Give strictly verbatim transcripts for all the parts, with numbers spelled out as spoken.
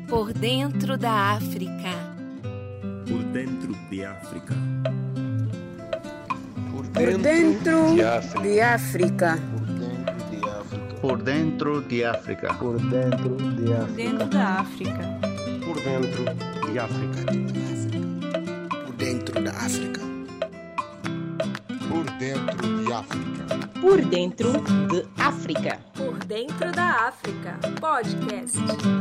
Por dentro da África. Por dentro de África. Por Por dentro de África. Por dentro de África. Por dentro de África. Dentro da África. Por dentro de África. Por dentro da África. Por dentro de África. Por dentro de África. Por dentro da África. Podcast.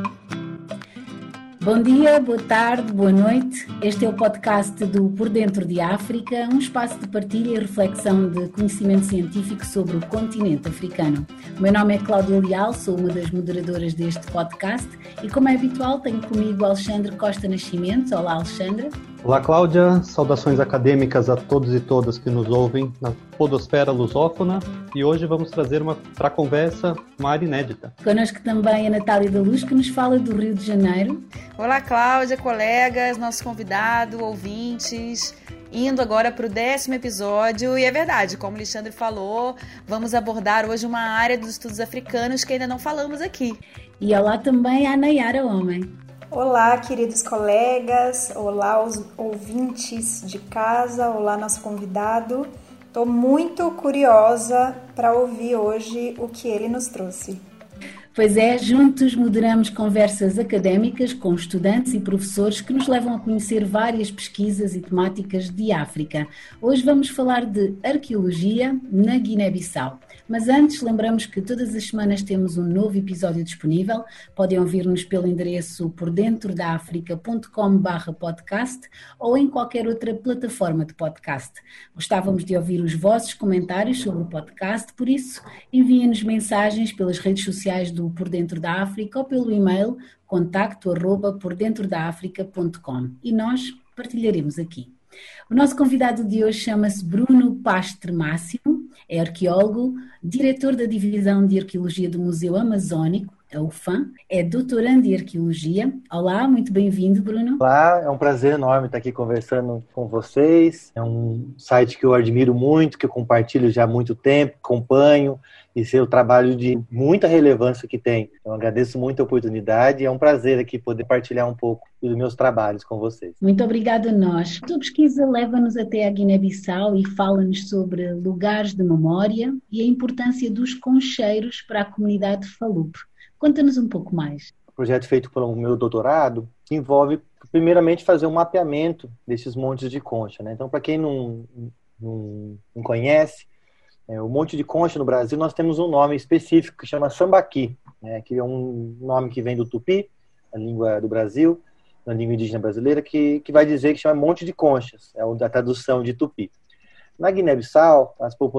Bom dia, boa tarde, boa noite. Este é o podcast do Por Dentro de África, um espaço de partilha e reflexão de conhecimento científico sobre o continente africano. O meu nome é Cláudia Leal, sou uma das moderadoras deste podcast e, como é habitual, tenho comigo Alexandre Costa Nascimento. Olá, Alexandre. Olá, Cláudia. Saudações acadêmicas a todos e todas que nos ouvem na podosfera lusófona. E hoje vamos trazer para a conversa uma área inédita. Connosco também a Natália da Luz, que nos fala do Rio de Janeiro. Olá, Cláudia, colegas, nosso convidado, ouvintes. Indo agora para o décimo episódio, e é verdade, como o Alexandre falou, vamos abordar hoje uma área dos estudos africanos que ainda não falamos aqui. E olá também a Nayara Homem. Olá, queridos colegas, olá os ouvintes de casa, olá nosso convidado. Estou muito curiosa para ouvir hoje o que ele nos trouxe. Pois é, juntos moderamos conversas académicas com estudantes e professores que nos levam a conhecer várias pesquisas e temáticas de África. Hoje vamos falar de arqueologia na Guiné-Bissau. Mas antes, lembramos que todas as semanas temos um novo episódio disponível. Podem ouvir-nos pelo endereço por dentro da áfrica ponto com barra podcast ou em qualquer outra plataforma de podcast. Gostávamos de ouvir os vossos comentários sobre o podcast, por isso enviem-nos mensagens pelas redes sociais do Por Dentro da África ou pelo e-mail contacto arroba por dentro da áfrica ponto com e nós partilharemos aqui. O nosso convidado de hoje chama-se Bruno Pastre Máximo, é arqueólogo, diretor da Divisão de Arqueologia do Museu Amazónico, a U F A M, é doutorando em Arqueologia. Olá, muito bem-vindo, Bruno. Olá, é um prazer enorme estar aqui conversando com vocês. É um site que eu admiro muito, que eu compartilho já há muito tempo, acompanho, e seu trabalho de muita relevância que tem. Eu agradeço muito a oportunidade e é um prazer aqui poder partilhar um pouco dos meus trabalhos com vocês. Muito obrigada a nós. A tua pesquisa leva-nos até a Guiné-Bissau e fala-nos sobre lugares de memória e a importância dos concheiros para a comunidade Falupe. Conta-nos um pouco mais. O projeto feito pelo meu doutorado envolve, primeiramente, fazer um mapeamento desses montes de concha, né? Então, para quem não, não, não conhece, é, o Monte de Concha no Brasil, nós temos um nome específico que chama Sambaqui, né, que é um nome que vem do Tupi, a língua do Brasil, na língua indígena brasileira, que, que vai dizer que chama Monte de Conchas, é a tradução de Tupi. Na Guiné-Bissau,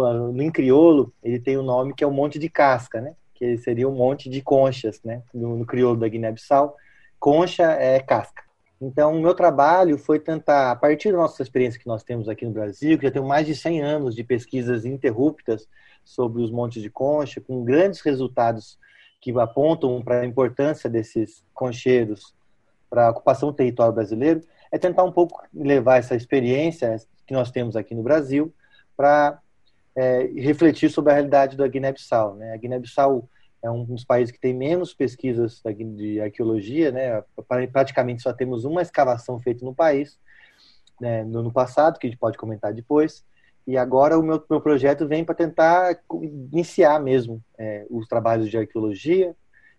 em crioulo, ele tem um nome que é o Monte de Casca, né, que seria um monte de conchas, né, no, no crioulo da Guiné-Bissau. Concha é casca. Então, o meu trabalho foi tentar, a partir da nossa experiência que nós temos aqui no Brasil, que já tem mais de cem anos de pesquisas ininterruptas sobre os montes de concha, com grandes resultados que apontam para a importância desses concheiros para a ocupação do território brasileiro, é tentar um pouco levar essa experiência que nós temos aqui no Brasil para é, refletir sobre a realidade da Guiné-Bissau, né? A Guiné-Bissau é um dos países que tem menos pesquisas de arqueologia, né? Praticamente só temos uma escavação feita no país, né, no ano passado, que a gente pode comentar depois, e agora o meu, meu projeto vem para tentar iniciar mesmo é, os trabalhos de arqueologia,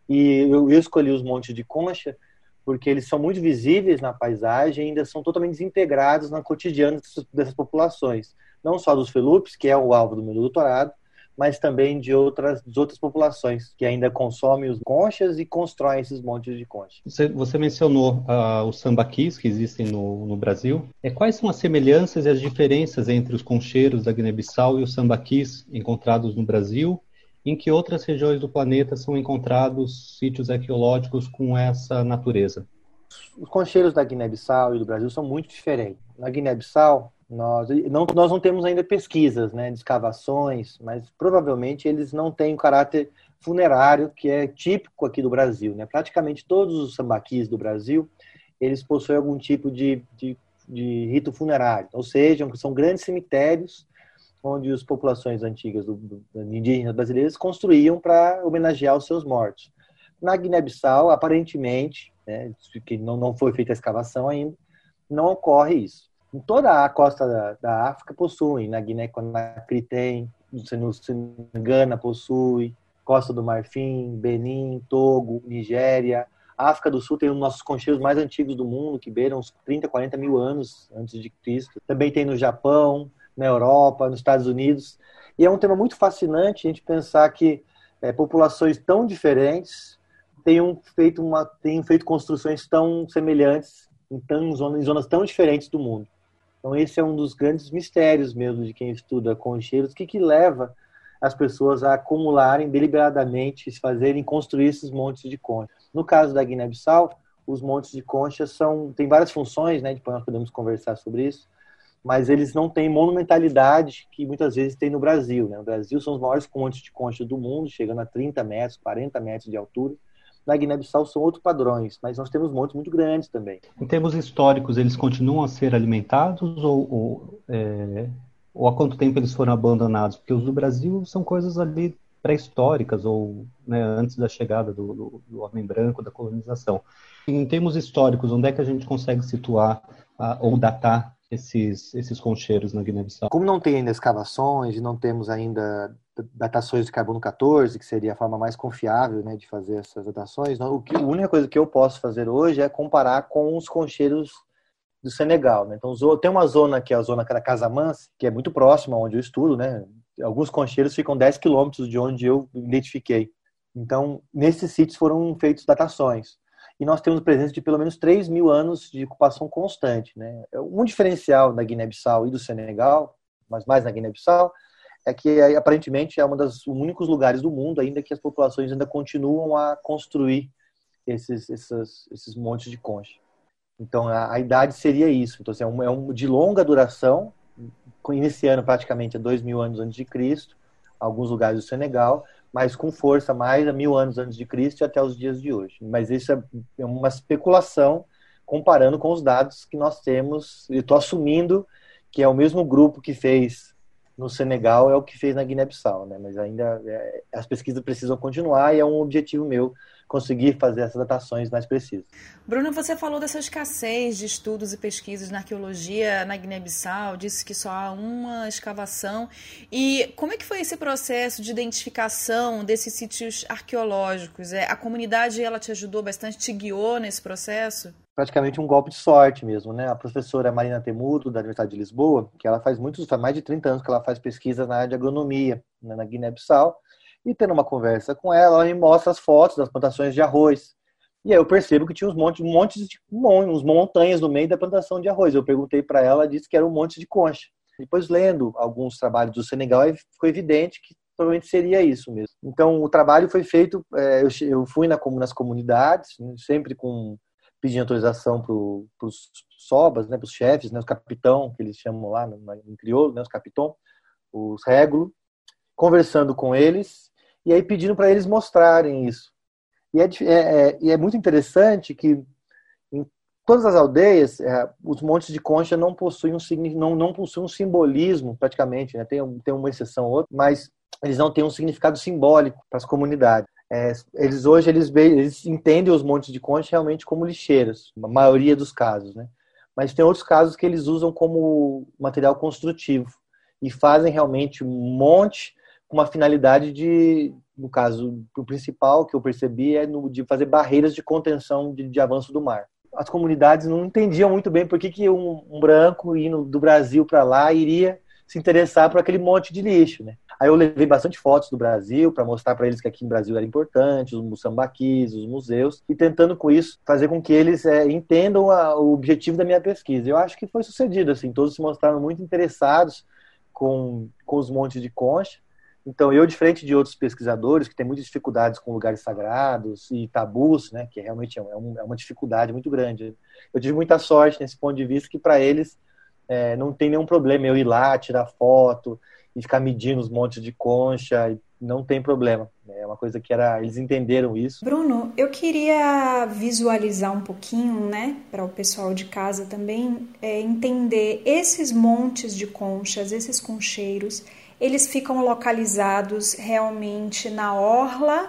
e eu, eu escolhi os montes de concha porque eles são muito visíveis na paisagem e ainda são totalmente desintegrados no cotidiano dessas, dessas populações, não só dos Felupes, que é o alvo do meu doutorado, mas também de outras, de outras populações que ainda consomem os conchas e constroem esses montes de concha. Você, você mencionou uh, os sambaquis que existem no, no Brasil. É, quais são as semelhanças e as diferenças entre os concheiros da Guiné-Bissau e os sambaquis encontrados no Brasil? Em que outras regiões do planeta são encontrados sítios arqueológicos com essa natureza? Os concheiros da Guiné-Bissau e do Brasil são muito diferentes. Na Guiné-Bissau, Nós não, nós não temos ainda pesquisas, né, de escavações, mas provavelmente eles não têm o caráter funerário que é típico aqui do Brasil, né? Praticamente todos os sambaquis do Brasil, eles possuem algum tipo de, de, de rito funerário, ou seja, são grandes cemitérios onde as populações antigas do, do, indígenas brasileiras construíam para homenagear os seus mortos. Na Guiné-Bissau, aparentemente, né, que não, não foi feita a escavação ainda, não ocorre isso. Em toda a costa da, da África possuem, na Guiné-Conakry tem, no Gana possui, Costa do Marfim, Benin, Togo, Nigéria. A África do Sul tem um dos nossos concheiros mais antigos do mundo, que beiram uns trinta, quarenta mil anos antes de Cristo. Também tem no Japão, na Europa, nos Estados Unidos. E é um tema muito fascinante a gente pensar que é, populações tão diferentes tenham feito, uma, tenham feito construções tão semelhantes em, tão, em, zonas, em zonas tão diferentes do mundo. Então esse é um dos grandes mistérios mesmo de quem estuda concheiros, o que, que leva as pessoas a acumularem deliberadamente, se fazerem, construir esses montes de concha. No caso da Guiné-Bissau, os montes de concha são, tem várias funções, né, depois nós podemos conversar sobre isso, mas eles não têm monumentalidade que muitas vezes tem no Brasil. Né? No Brasil são os maiores montes de concha do mundo, chegando a trinta metros, quarenta metros de altura. Na Guiné-Bissau são outros padrões, mas nós temos montes muito grandes também. Em termos históricos, eles continuam a ser alimentados ou, ou, é, ou há quanto tempo eles foram abandonados? Porque os do Brasil são coisas ali pré-históricas ou, né, antes da chegada do, do, do homem branco, da colonização. Em termos históricos, onde é que a gente consegue situar a, ou datar esses, esses concheiros na Guiné-Bissau? Como não tem ainda escavações e não temos ainda datações de carbono quatorze, que seria a forma mais confiável, né, de fazer essas datações, não, o que, a única coisa que eu posso fazer hoje é comparar com os concheiros do Senegal. Né? Então, tem uma zona que é a zona da Casamance, que é muito próxima onde eu estudo, né? Alguns concheiros ficam dez quilômetros de onde eu identifiquei. Então, nesses sítios foram feitas datações. E nós temos presença de pelo menos três mil anos de ocupação constante. Né? Um diferencial da Guiné-Bissau e do Senegal, mas mais na Guiné-Bissau, é que aparentemente é um dos únicos lugares do mundo ainda que as populações ainda continuam a construir esses, esses, esses montes de concha. Então, a, a idade seria isso. Então, assim, é, um, é um de longa duração, iniciando praticamente a dois mil anos antes de Cristo, alguns lugares do Senegal, mas com força mais a mil anos antes de Cristo e até os dias de hoje. Mas isso é, é uma especulação comparando com os dados que nós temos. Eu estou assumindo que é o mesmo grupo que fez no Senegal é o que fez na Guiné-Bissau, né? Mas ainda é, as pesquisas precisam continuar e é um objetivo meu conseguir fazer essas datações mais precisas. Bruno, você falou dessa escassez de estudos e pesquisas na arqueologia na Guiné-Bissau, disse que só há uma escavação. E como é que foi esse processo de identificação desses sítios arqueológicos? É, a comunidade, ela te ajudou bastante, te guiou nesse processo? Praticamente um golpe de sorte mesmo, né? A professora Marina Temudo, da Universidade de Lisboa, que ela faz muitos, faz mais de trinta anos que ela faz pesquisa na área de agronomia, né, na Guiné-Bissau, e tendo uma conversa com ela, ela me mostra as fotos das plantações de arroz. E aí eu percebo que tinha uns montes, montes de uns montanhas no meio da plantação de arroz. Eu perguntei para ela, ela disse que era um monte de concha. Depois, lendo alguns trabalhos do Senegal, ficou evidente que provavelmente seria isso mesmo. Então, o trabalho foi feito, é, eu, eu fui na, nas comunidades, né, sempre com pedindo autorização para os sobas, né, para os chefes, né, os capitão, que eles chamam lá no, em crioulo, né, os capitão, os régulo, conversando com eles e aí pedindo para eles mostrarem isso. E é, é, é muito interessante que em todas as aldeias, é, os montes de concha não possuem um, não, não possuem um simbolismo, praticamente, né? tem, tem uma exceção ou outra, mas eles não têm um significado simbólico para as comunidades. É, eles hoje eles, eles entendem os montes de concha realmente como lixeiras, a maioria dos casos, né? Mas tem outros casos que eles usam como material construtivo e fazem realmente um monte com uma finalidade de, no caso, o principal que eu percebi é no, de fazer barreiras de contenção de, de avanço do mar. As comunidades não entendiam muito bem por que, que um, um branco indo do Brasil para lá iria se interessar por aquele monte de lixo, né? Aí eu levei bastante fotos do Brasil para mostrar para eles que aqui no Brasil era importante, os sambaquis, os museus, e tentando com isso fazer com que eles é, entendam a, o objetivo da minha pesquisa. Eu acho que foi sucedido, assim, todos se mostraram muito interessados com, com os montes de concha. Então, eu, diferente de outros pesquisadores que têm muitas dificuldades com lugares sagrados e tabus, né, que realmente é, um, é uma dificuldade muito grande, eu tive muita sorte nesse ponto de vista que, para eles, é, não tem nenhum problema eu ir lá, tirar foto e ficar medindo os montes de concha, não tem problema. É uma coisa que era, eles entenderam isso. Bruno, eu queria visualizar um pouquinho, né, para o pessoal de casa também, é, entender esses montes de conchas, esses concheiros, eles ficam localizados realmente na orla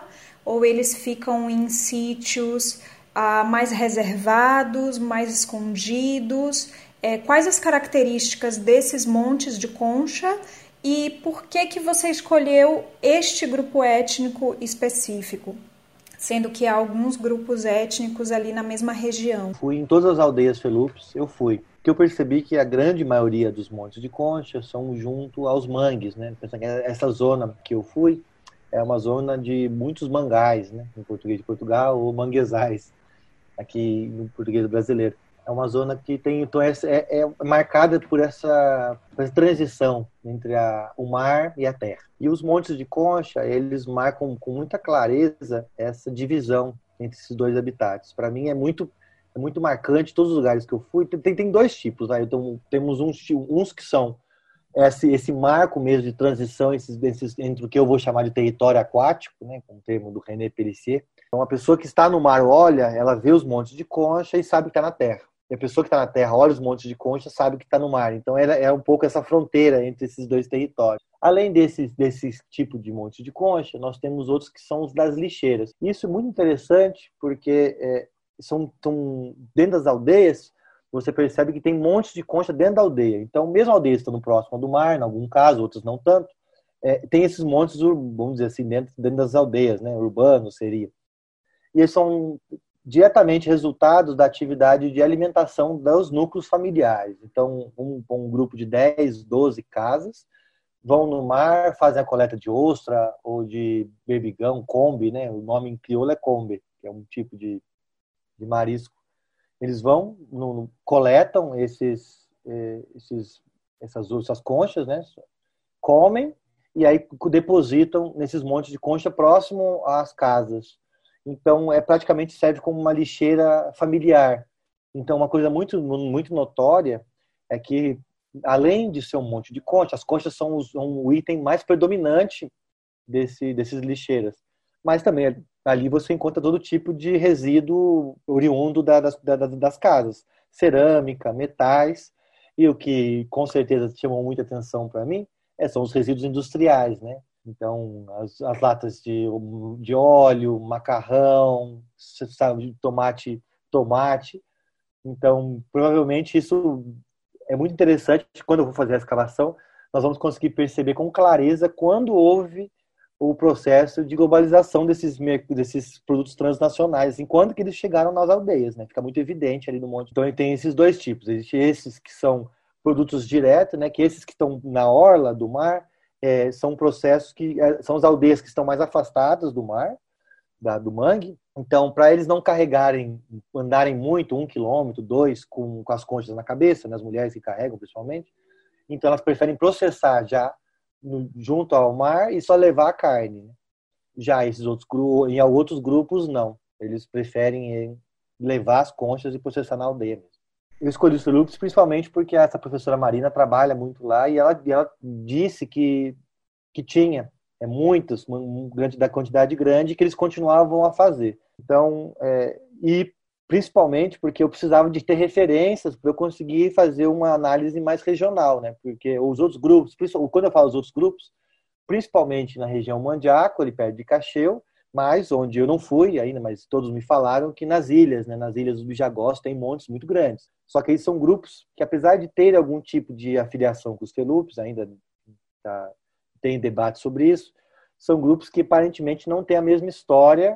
ou eles ficam em sítios ah, mais reservados, mais escondidos? É, quais as características desses montes de concha e por que que você escolheu este grupo étnico específico, sendo que há alguns grupos étnicos ali na mesma região? Fui em todas as aldeias Felupes, eu fui. Porque eu percebi que a grande maioria dos montes de concha são junto aos mangues, né? Essa zona que eu fui é uma zona de muitos mangais, né? No português de Portugal, ou manguezais, aqui no português brasileiro. É uma zona que tem, então, é, é, é marcada por essa, por essa transição entre a, o mar e a terra. E os montes de concha, eles marcam com muita clareza essa divisão entre esses dois habitats. Para mim é muito, é muito marcante, todos os lugares que eu fui, tem, tem dois tipos. Né? Então, temos uns, uns que são esse, esse marco mesmo de transição esses, esses, entre o que eu vou chamar de território aquático, né? Com o termo do René Pelissier. Então, a pessoa que está no mar olha, ela vê os montes de concha e sabe que está na terra. E a pessoa que está na terra olha os montes de concha sabe que está no mar. Então é, é um pouco essa fronteira entre esses dois territórios. Além desse, desse tipo de monte de concha, nós temos outros que são os das lixeiras. Isso é muito interessante porque é, são, são, dentro das aldeias você percebe que tem montes de concha dentro da aldeia. Então, mesmo aldeias estando próximas do mar, em algum caso, outros não tanto, é, tem esses montes, vamos dizer assim, dentro, dentro das aldeias, né? Urbanos seria. E eles são diretamente resultados da atividade de alimentação dos núcleos familiares. Então, um, um grupo de dez, doze casas vão no mar, fazem a coleta de ostra ou de berbigão, combe, né? O nome em crioulo é combe, que é um tipo de, de marisco. Eles vão, no, coletam esses, esses, essas, essas conchas, né? Comem e aí depositam nesses montes de concha próximo às casas. Então, é praticamente serve como uma lixeira familiar. Então, uma coisa muito, muito notória é que, além de ser um monte de concha, as conchas são, os, são o item mais predominante desse, desses lixeiras. Mas também ali você encontra todo tipo de resíduo oriundo da, das, da, das casas. Cerâmica, metais, e o que com certeza chamou muita atenção para mim é, são os resíduos industriais, né? Então, as, as latas de, de óleo, macarrão, sabe, tomate, tomate. Então, provavelmente isso é muito interessante. Quando eu vou fazer a escavação, nós vamos conseguir perceber com clareza quando houve o processo de globalização desses, desses produtos transnacionais, enquanto que eles chegaram nas aldeias, né? Fica muito evidente ali no monte. Então, tem esses dois tipos. Existem esses que são produtos diretos, né? Que esses que estão na orla do mar, É, são processos que é, são as aldeias que estão mais afastadas do mar, da, do mangue. Então, para eles não carregarem, andarem muito, um quilômetro, dois, com, com as conchas na cabeça, né, as mulheres que carregam principalmente, então elas preferem processar já no, junto ao mar e só levar a carne. Né? Já esses outros em outros grupos não, eles preferem levar as conchas e processar na aldeia mesmo. Eu escolhi os Felupes principalmente porque essa professora Marina trabalha muito lá e ela, ela disse que, que tinha é, muitos, uma, uma grande, da quantidade grande, que eles continuavam a fazer. Então, é, e principalmente porque eu precisava de ter referências para eu conseguir fazer uma análise mais regional, né? Porque os outros grupos, quando eu falo os outros grupos, principalmente na região Mandiaco, ali perto de Cacheu, mas onde eu não fui ainda, mas todos me falaram que nas ilhas, né, nas ilhas do Bijagós, tem montes muito grandes. Só que eles são grupos que, apesar de ter algum tipo de afiliação com os Felupes, ainda tá, tem debate sobre isso, são grupos que aparentemente não têm a mesma história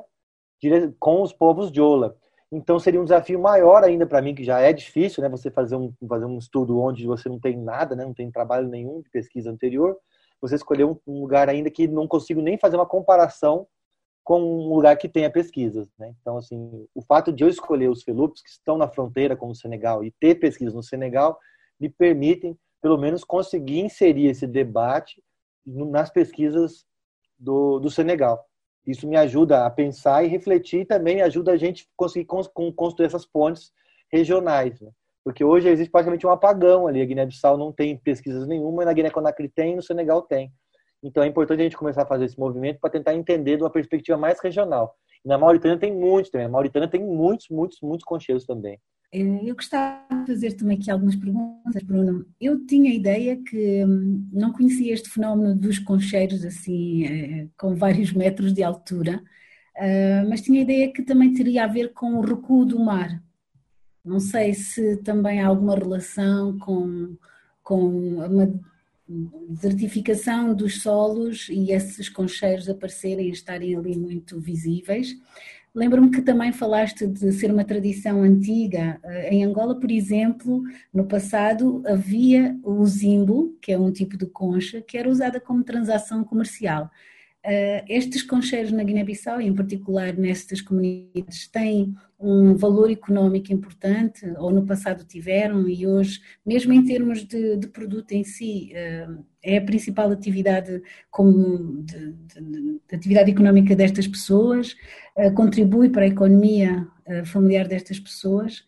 com os povos Diola. Então seria um desafio maior ainda para mim, que já é difícil, né, você fazer um, fazer um estudo onde você não tem nada, né, não tem trabalho nenhum de pesquisa anterior, você escolher um, um lugar ainda que não consigo nem fazer uma comparação com um lugar que tenha pesquisas, né? Então, assim, o fato de eu escolher os Felupes que estão na fronteira com o Senegal e ter pesquisas no Senegal me permitem, pelo menos, conseguir inserir esse debate nas pesquisas do, do Senegal. Isso me ajuda a pensar e refletir e também ajuda a gente a conseguir construir essas pontes regionais, né? Porque hoje existe praticamente um apagão ali. A Guiné-Bissau não tem pesquisas nenhuma, na Guiné-Conakry tem e no Senegal tem. Então é importante a gente começar a fazer esse movimento para tentar entender de uma perspectiva mais regional. E na Mauritânia tem muitos também. Na Mauritânia tem muitos, muitos, muitos concheiros também. Eu gostava de fazer também aqui algumas perguntas, Bruno. Eu tinha a ideia que não conhecia este fenómeno dos concheiros assim, com vários metros de altura. uh, mas tinha a ideia que também teria a ver com o recuo do mar. Não sei se também há alguma relação com, com uma desertificação dos solos e esses concheiros aparecerem e estarem ali muito visíveis. Lembro-me que também falaste de ser uma tradição antiga. Em Angola, por exemplo, no passado havia o zimbo, que é um tipo de concha, que era usada como transação comercial. Estes concheiros na Guiné-Bissau, em particular nestas comunidades, têm um valor económico importante, ou no passado tiveram, e hoje, mesmo em termos de, de produto em si, é a principal atividade, como de, de, de atividade económica destas pessoas, contribui para a economia familiar destas pessoas.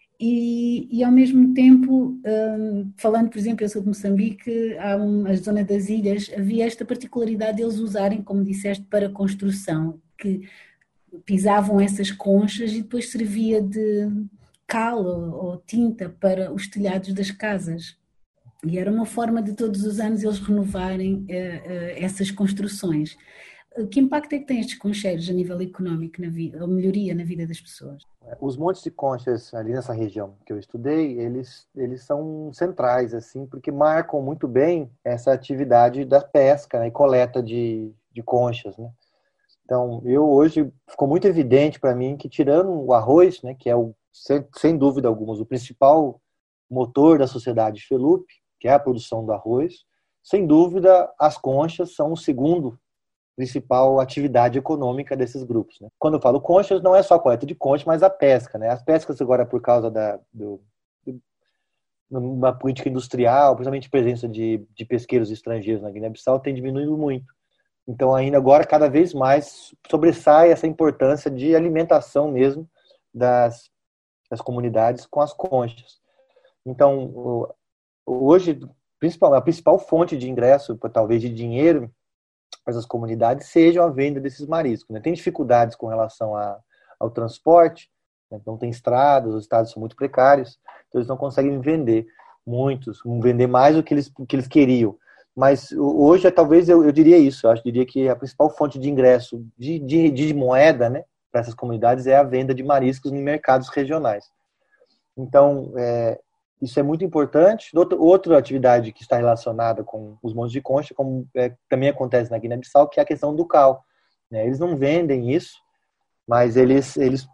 E, e ao mesmo tempo, falando, por exemplo, eu sou de Moçambique, há uma, a zona das ilhas, havia esta particularidade de eles usarem, como disseste, para construção, que pisavam essas conchas e depois servia de cal ou, ou tinta para os telhados das casas. E era uma forma de todos os anos eles renovarem uh, uh, essas construções. Que impacto é que têm estes concheiros a nível económico, na vida, ou melhoria na vida das pessoas? Os montes de conchas ali nessa região que eu estudei, eles, eles são centrais, assim, porque marcam muito bem essa atividade da pesca, né, e coleta de, de conchas, né? Então, eu hoje, ficou muito evidente para mim que, tirando o arroz, né, que é, o, sem, sem dúvida alguma, o principal motor da sociedade Felupe, que é a produção do arroz, sem dúvida, as conchas são o segundo principal atividade econômica desses grupos, né? Quando eu falo conchas, não é só a coleta de conchas, mas a pesca, né? As pescas agora, por causa da do, do, uma política industrial, principalmente a presença de, de pesqueiros estrangeiros na Guiné-Bissau, tem diminuído muito. Então, ainda agora, cada vez mais sobressai essa importância de alimentação mesmo das, das comunidades com as conchas. Então, hoje, principal, a principal fonte de ingresso, talvez de dinheiro, para essas comunidades seja a venda desses mariscos, né? Tem dificuldades com relação a, ao transporte, né? Não tem estradas, os estados são muito precários, então eles não conseguem vender muitos, vender mais do que eles, que eles queriam. Mas hoje, talvez, eu, eu diria isso, eu acho, diria que a principal fonte de ingresso de, de, de moeda, né, para essas comunidades é a venda de mariscos em mercados regionais. Então, é, isso é muito importante. Outra, outra atividade que está relacionada com os montes de concha, como é, também acontece na Guiné-Bissau, que é a questão do cal, né? Eles não vendem isso, mas eles, eles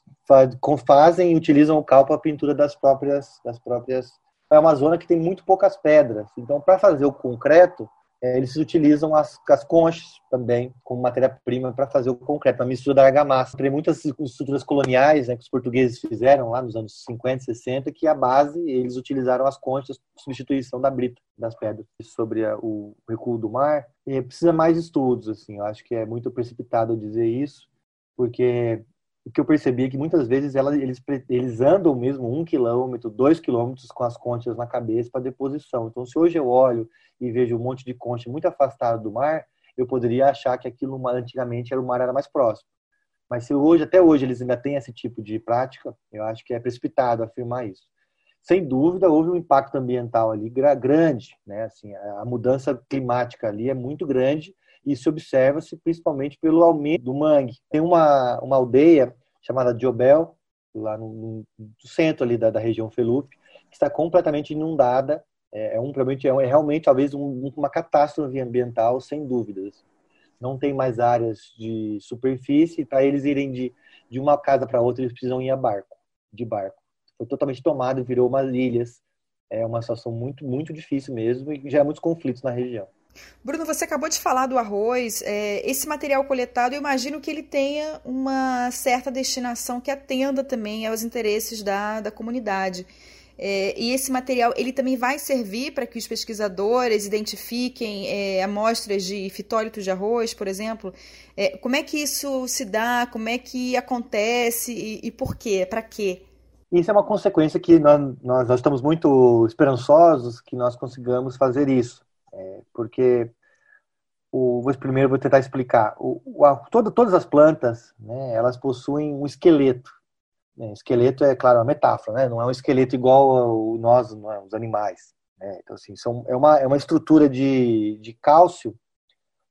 fazem e utilizam o cal para a pintura das próprias... Das próprias É uma zona que tem muito poucas pedras. Então, para fazer o concreto, é, eles utilizam as, as conchas também como matéria-prima para fazer o concreto, a mistura da argamassa. Tem muitas estruturas coloniais, né, que os portugueses fizeram lá nos anos cinquenta, sessenta, que a base, eles utilizaram as conchas para substituição da brita, das pedras. Sobre a, o recuo do mar, e precisa mais estudos, assim. Eu acho que é muito precipitado dizer isso, porque o que eu percebi é que muitas vezes ela, eles, eles andam mesmo um quilômetro, dois quilômetros com as conchas na cabeça para deposição. Então, se hoje eu olho e vejo um monte de concha muito afastado do mar, eu poderia achar que aquilo antigamente era o mar era mais próximo. Mas se hoje, até hoje, eles ainda têm esse tipo de prática, eu acho que é precipitado afirmar isso. Sem dúvida, houve um impacto ambiental ali grande, né? Assim, a mudança climática ali é muito grande. Isso observa-se principalmente pelo aumento do mangue. Tem uma, uma aldeia chamada Jobel, lá no, no centro ali da, da região Felupe, que está completamente inundada. É, é, um, é realmente, talvez, um, uma catástrofe ambiental, sem dúvidas. Não tem mais áreas de superfície. Para eles irem de, de uma casa para outra, eles precisam ir a barco, de barco. Foi totalmente tomado, virou umas ilhas. É uma situação muito, muito difícil mesmo e gera muitos conflitos na região. Bruno, você acabou de falar do arroz. É, esse material coletado, eu imagino que ele tenha uma certa destinação que atenda também aos interesses da, da comunidade. É, e esse material, ele também vai servir para que os pesquisadores identifiquem é, amostras de fitólitos de arroz, por exemplo. É, como é que isso se dá? Como é que acontece? E, e por quê? Para quê? Isso é uma consequência que nós, nós, nós estamos muito esperançosos que nós consigamos fazer isso. É, porque, o, vou, primeiro vou tentar explicar, o, o, a, todo, todas as plantas, né, elas possuem um esqueleto. Né? Esqueleto é, claro, uma metáfora, né? Não é um esqueleto igual ao nós, não é, os animais. Né? Então, assim, são, é, uma, é uma estrutura de, de cálcio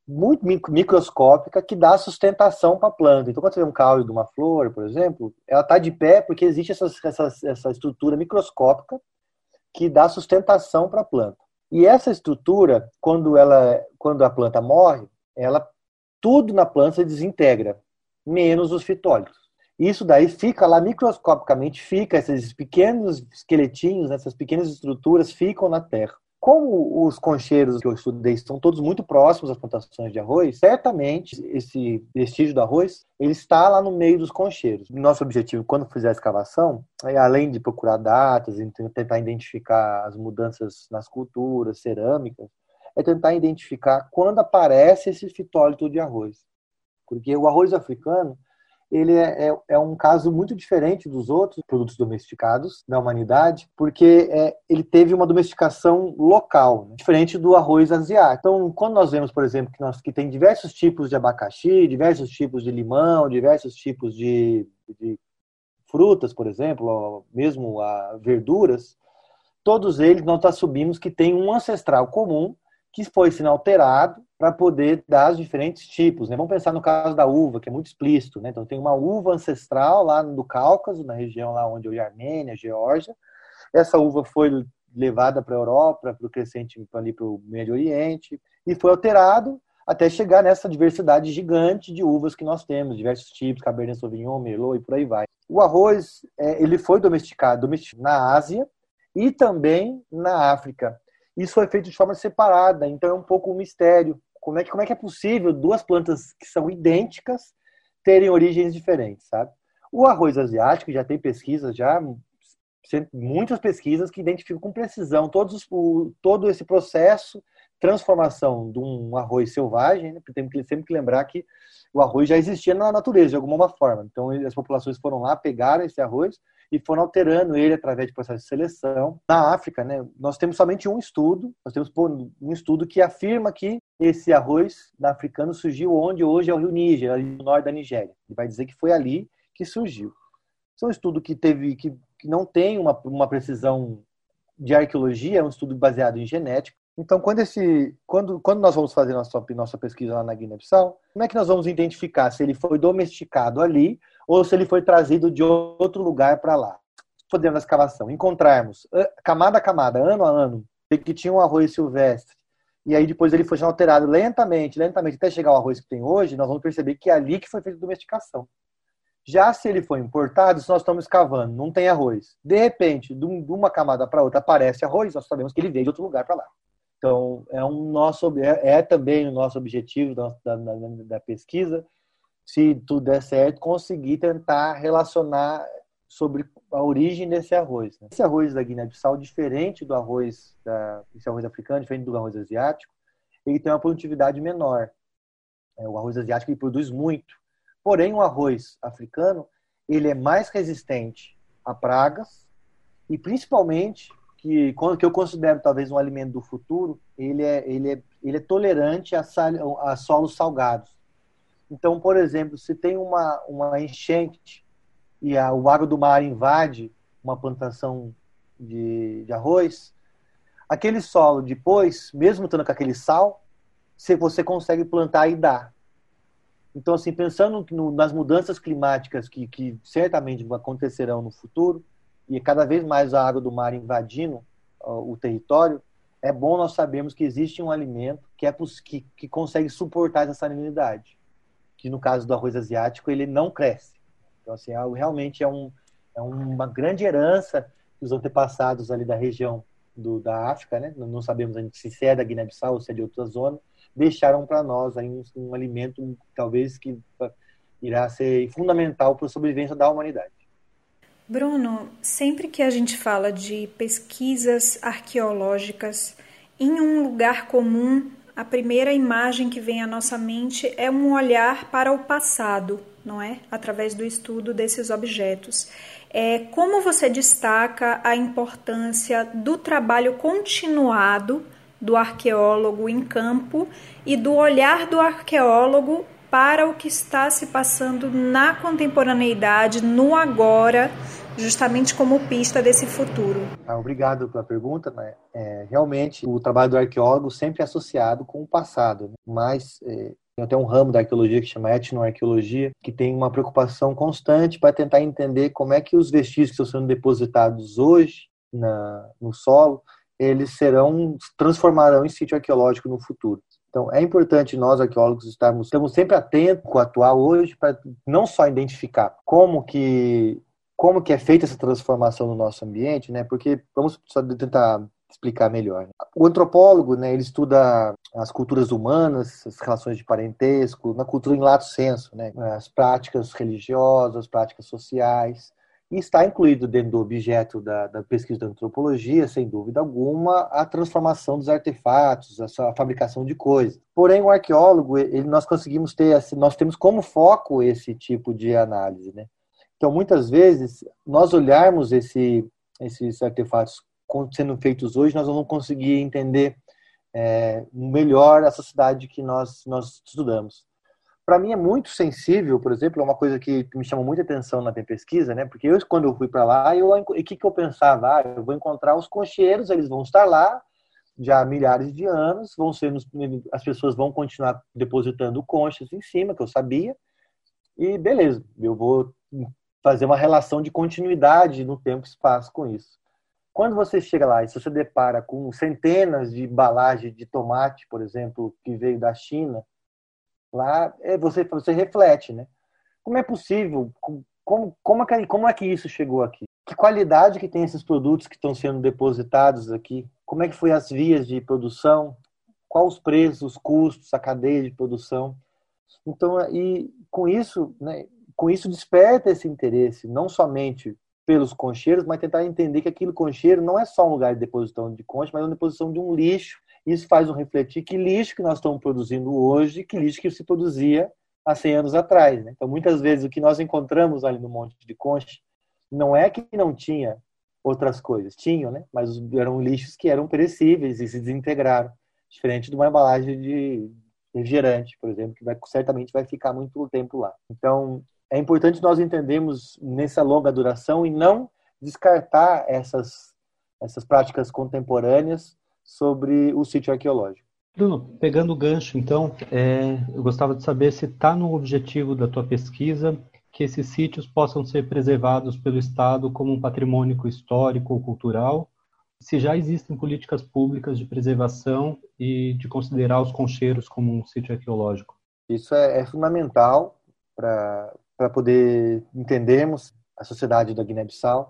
muito microscópica que dá sustentação para a planta. Então, quando você vê um caule de uma flor, por exemplo, ela está de pé porque existe essa, essa, essa estrutura microscópica que dá sustentação para a planta. E essa estrutura, quando, ela, quando a planta morre, ela, tudo na planta se desintegra, menos os fitólitos. Isso daí fica lá microscopicamente, fica esses pequenos esqueletinhos, essas pequenas estruturas ficam na terra. Como os concheiros que eu estudei estão todos muito próximos às plantações de arroz, certamente esse vestígio do arroz ele está lá no meio dos concheiros. Nosso objetivo, quando fizer a escavação, é, além de procurar datas e tentar identificar as mudanças nas culturas, cerâmicas, é tentar identificar quando aparece esse fitólito de arroz. Porque o arroz africano ele é, é, é um caso muito diferente dos outros produtos domesticados da humanidade, porque é, ele teve uma domesticação local, né? Diferente do arroz asiático. Então, quando nós vemos, por exemplo, que, nós, que tem diversos tipos de abacaxi, diversos tipos de limão, diversos tipos de, de frutas, por exemplo, ou mesmo a verduras, todos eles nós assumimos que tem um ancestral comum que foi sendo alterado para poder dar os diferentes tipos, né? Vamos pensar no caso da uva, que é muito explícito, né? Então tem uma uva ancestral lá no Cáucaso, na região lá onde hoje é Armênia, Geórgia. Essa uva foi levada para a Europa, para o crescente ali para o Médio Oriente, e foi alterado até chegar nessa diversidade gigante de uvas que nós temos, diversos tipos, Cabernet Sauvignon, Merlot e por aí vai. O arroz, é, ele foi domesticado, domesticado na Ásia e também na África. Isso foi feito de forma separada, então é um pouco um mistério. Como é que, como é, que é possível duas plantas que são idênticas terem origens diferentes, sabe? O arroz asiático já tem pesquisas, já muitas pesquisas que identificam com precisão todos os, o, todo esse processo transformação de um arroz selvagem, né? Porque temos que sempre que lembrar que o arroz já existia na natureza de alguma forma. Então as populações foram lá, pegaram esse arroz e foram alterando ele através de processo de seleção. Na África, né, nós temos somente um estudo, nós temos um estudo que afirma que esse arroz africano surgiu onde hoje é o rio Níger, ali no norte da Nigéria. Ele vai dizer que foi ali que surgiu. Esse é um estudo que, teve, que, que não tem uma, uma precisão de arqueologia, é um estudo baseado em genética. Então, quando, esse, quando, quando nós vamos fazer nossa, nossa pesquisa lá na Guiné-Bissau, como é que nós vamos identificar se ele foi domesticado ali ou se ele foi trazido de outro lugar para lá? Podemos, na escavação, encontrarmos camada a camada, ano a ano, que tinha um arroz silvestre, e aí depois ele foi alterado lentamente, lentamente, até chegar ao arroz que tem hoje, nós vamos perceber que é ali que foi feita a domesticação. Já se ele foi importado, se nós estamos escavando, não tem arroz, de repente, de uma camada para outra aparece arroz, nós sabemos que ele veio de outro lugar para lá. Então, é, um nosso, é, é também o nosso objetivo da, da, da pesquisa, se tudo der certo, conseguir tentar relacionar sobre a origem desse arroz. Esse arroz da Guiné-Bissau, diferente do arroz, da, esse arroz africano, diferente do arroz asiático, ele tem uma produtividade menor. É, o arroz asiático ele produz muito, porém o arroz africano ele é mais resistente a pragas e principalmente que, que eu considero talvez um alimento do futuro, ele é, ele é, ele é tolerante a, sal, a solos salgados. Então, por exemplo, se tem uma, uma enchente e a, o água do mar invade uma plantação de, de arroz, aquele solo depois, mesmo estando com aquele sal, você consegue plantar e dar. Então, assim, pensando no, nas mudanças climáticas que, que certamente acontecerão no futuro, e cada vez mais a água do mar invadindo uh, o território, é bom nós sabermos que existe um alimento que, é, que, que consegue suportar essa salinidade. Que no caso do arroz asiático, ele não cresce. Então, assim, é, realmente é, um, é uma grande herança que os antepassados ali da região do, da África, né? Não sabemos ainda se é da Guiné-Bissau ou se é de outra zona, deixaram para nós aí um, um alimento talvez que irá ser fundamental para a sobrevivência da humanidade. Bruno, sempre que a gente fala de pesquisas arqueológicas em um lugar comum, a primeira imagem que vem à nossa mente é um olhar para o passado, não é? Através do estudo desses objetos. É, como você destaca a importância do trabalho continuado do arqueólogo em campo e do olhar do arqueólogo para o que está se passando na contemporaneidade, no agora, justamente como pista desse futuro? Ah, obrigado pela pergunta, né? É, realmente, o trabalho do arqueólogo sempre é associado com o passado, né? Mas é, tem até um ramo da arqueologia que chama etnoarqueologia, que tem uma preocupação constante para tentar entender como é que os vestígios que estão sendo depositados hoje na, no solo, eles serão, transformarão em sítio arqueológico no futuro. Então, é importante nós, arqueólogos, estarmos, estamos sempre atentos com o atual hoje, para não só identificar como que, como que é feita essa transformação no nosso ambiente, né? Porque, vamos só tentar explicar melhor. Né? O antropólogo, né, ele estuda as culturas humanas, as relações de parentesco, na cultura em lato sensu, né? As práticas religiosas, as práticas sociais, e está incluído dentro do objeto da, da pesquisa da antropologia, sem dúvida alguma, a transformação dos artefatos, a, sua, a fabricação de coisas. Porém, o arqueólogo, ele, nós conseguimos ter, nós temos como foco esse tipo de análise, né? Então, muitas vezes, nós olharmos esse, esses artefatos sendo feitos hoje, nós vamos conseguir entender é, melhor a sociedade que nós, nós estudamos. Para mim é muito sensível, por exemplo, é uma coisa que me chamou muita atenção na minha pesquisa, né? Porque eu, quando eu fui para lá, eu, o que, que eu pensava? Ah, eu vou encontrar os concheiros, eles vão estar lá já há milhares de anos, vão ser, as pessoas vão continuar depositando conchas em cima, que eu sabia, e beleza, eu vou fazer uma relação de continuidade no tempo e espaço com isso. Quando você chega lá e você se depara com centenas de embalagens de tomate, por exemplo, que veio da China, lá você, você reflete, né? Como é possível? Como, como, é que, como é que isso chegou aqui? Que qualidade que tem esses produtos que estão sendo depositados aqui? Como é que foi as vias de produção? Quais os preços, os custos, a cadeia de produção? Então, e com isso, né, com isso desperta esse interesse, não somente pelos concheiros, mas tentar entender que aquele concheiro não é só um lugar de deposição de concha, mas é uma deposição de um lixo. Isso faz um refletir que lixo que nós estamos produzindo hoje, que lixo que se produzia há cem anos atrás, né? Então, muitas vezes, o que nós encontramos ali no Monte de Concha não é que não tinha outras coisas. Tinham, né? Mas eram lixos que eram perecíveis e se desintegraram. Diferente de uma embalagem de refrigerante, por exemplo, que vai, certamente vai ficar muito tempo lá. Então, é importante nós entendermos nessa longa duração e não descartar essas, essas práticas contemporâneas sobre o sítio arqueológico. Bruno, pegando o gancho, então, é, eu gostava de saber se está no objetivo da tua pesquisa que esses sítios possam ser preservados pelo Estado como um patrimônio histórico ou cultural, se já existem políticas públicas de preservação e de considerar os concheiros como um sítio arqueológico. Isso é, é fundamental para para poder entendermos a sociedade da Guiné-Bissau,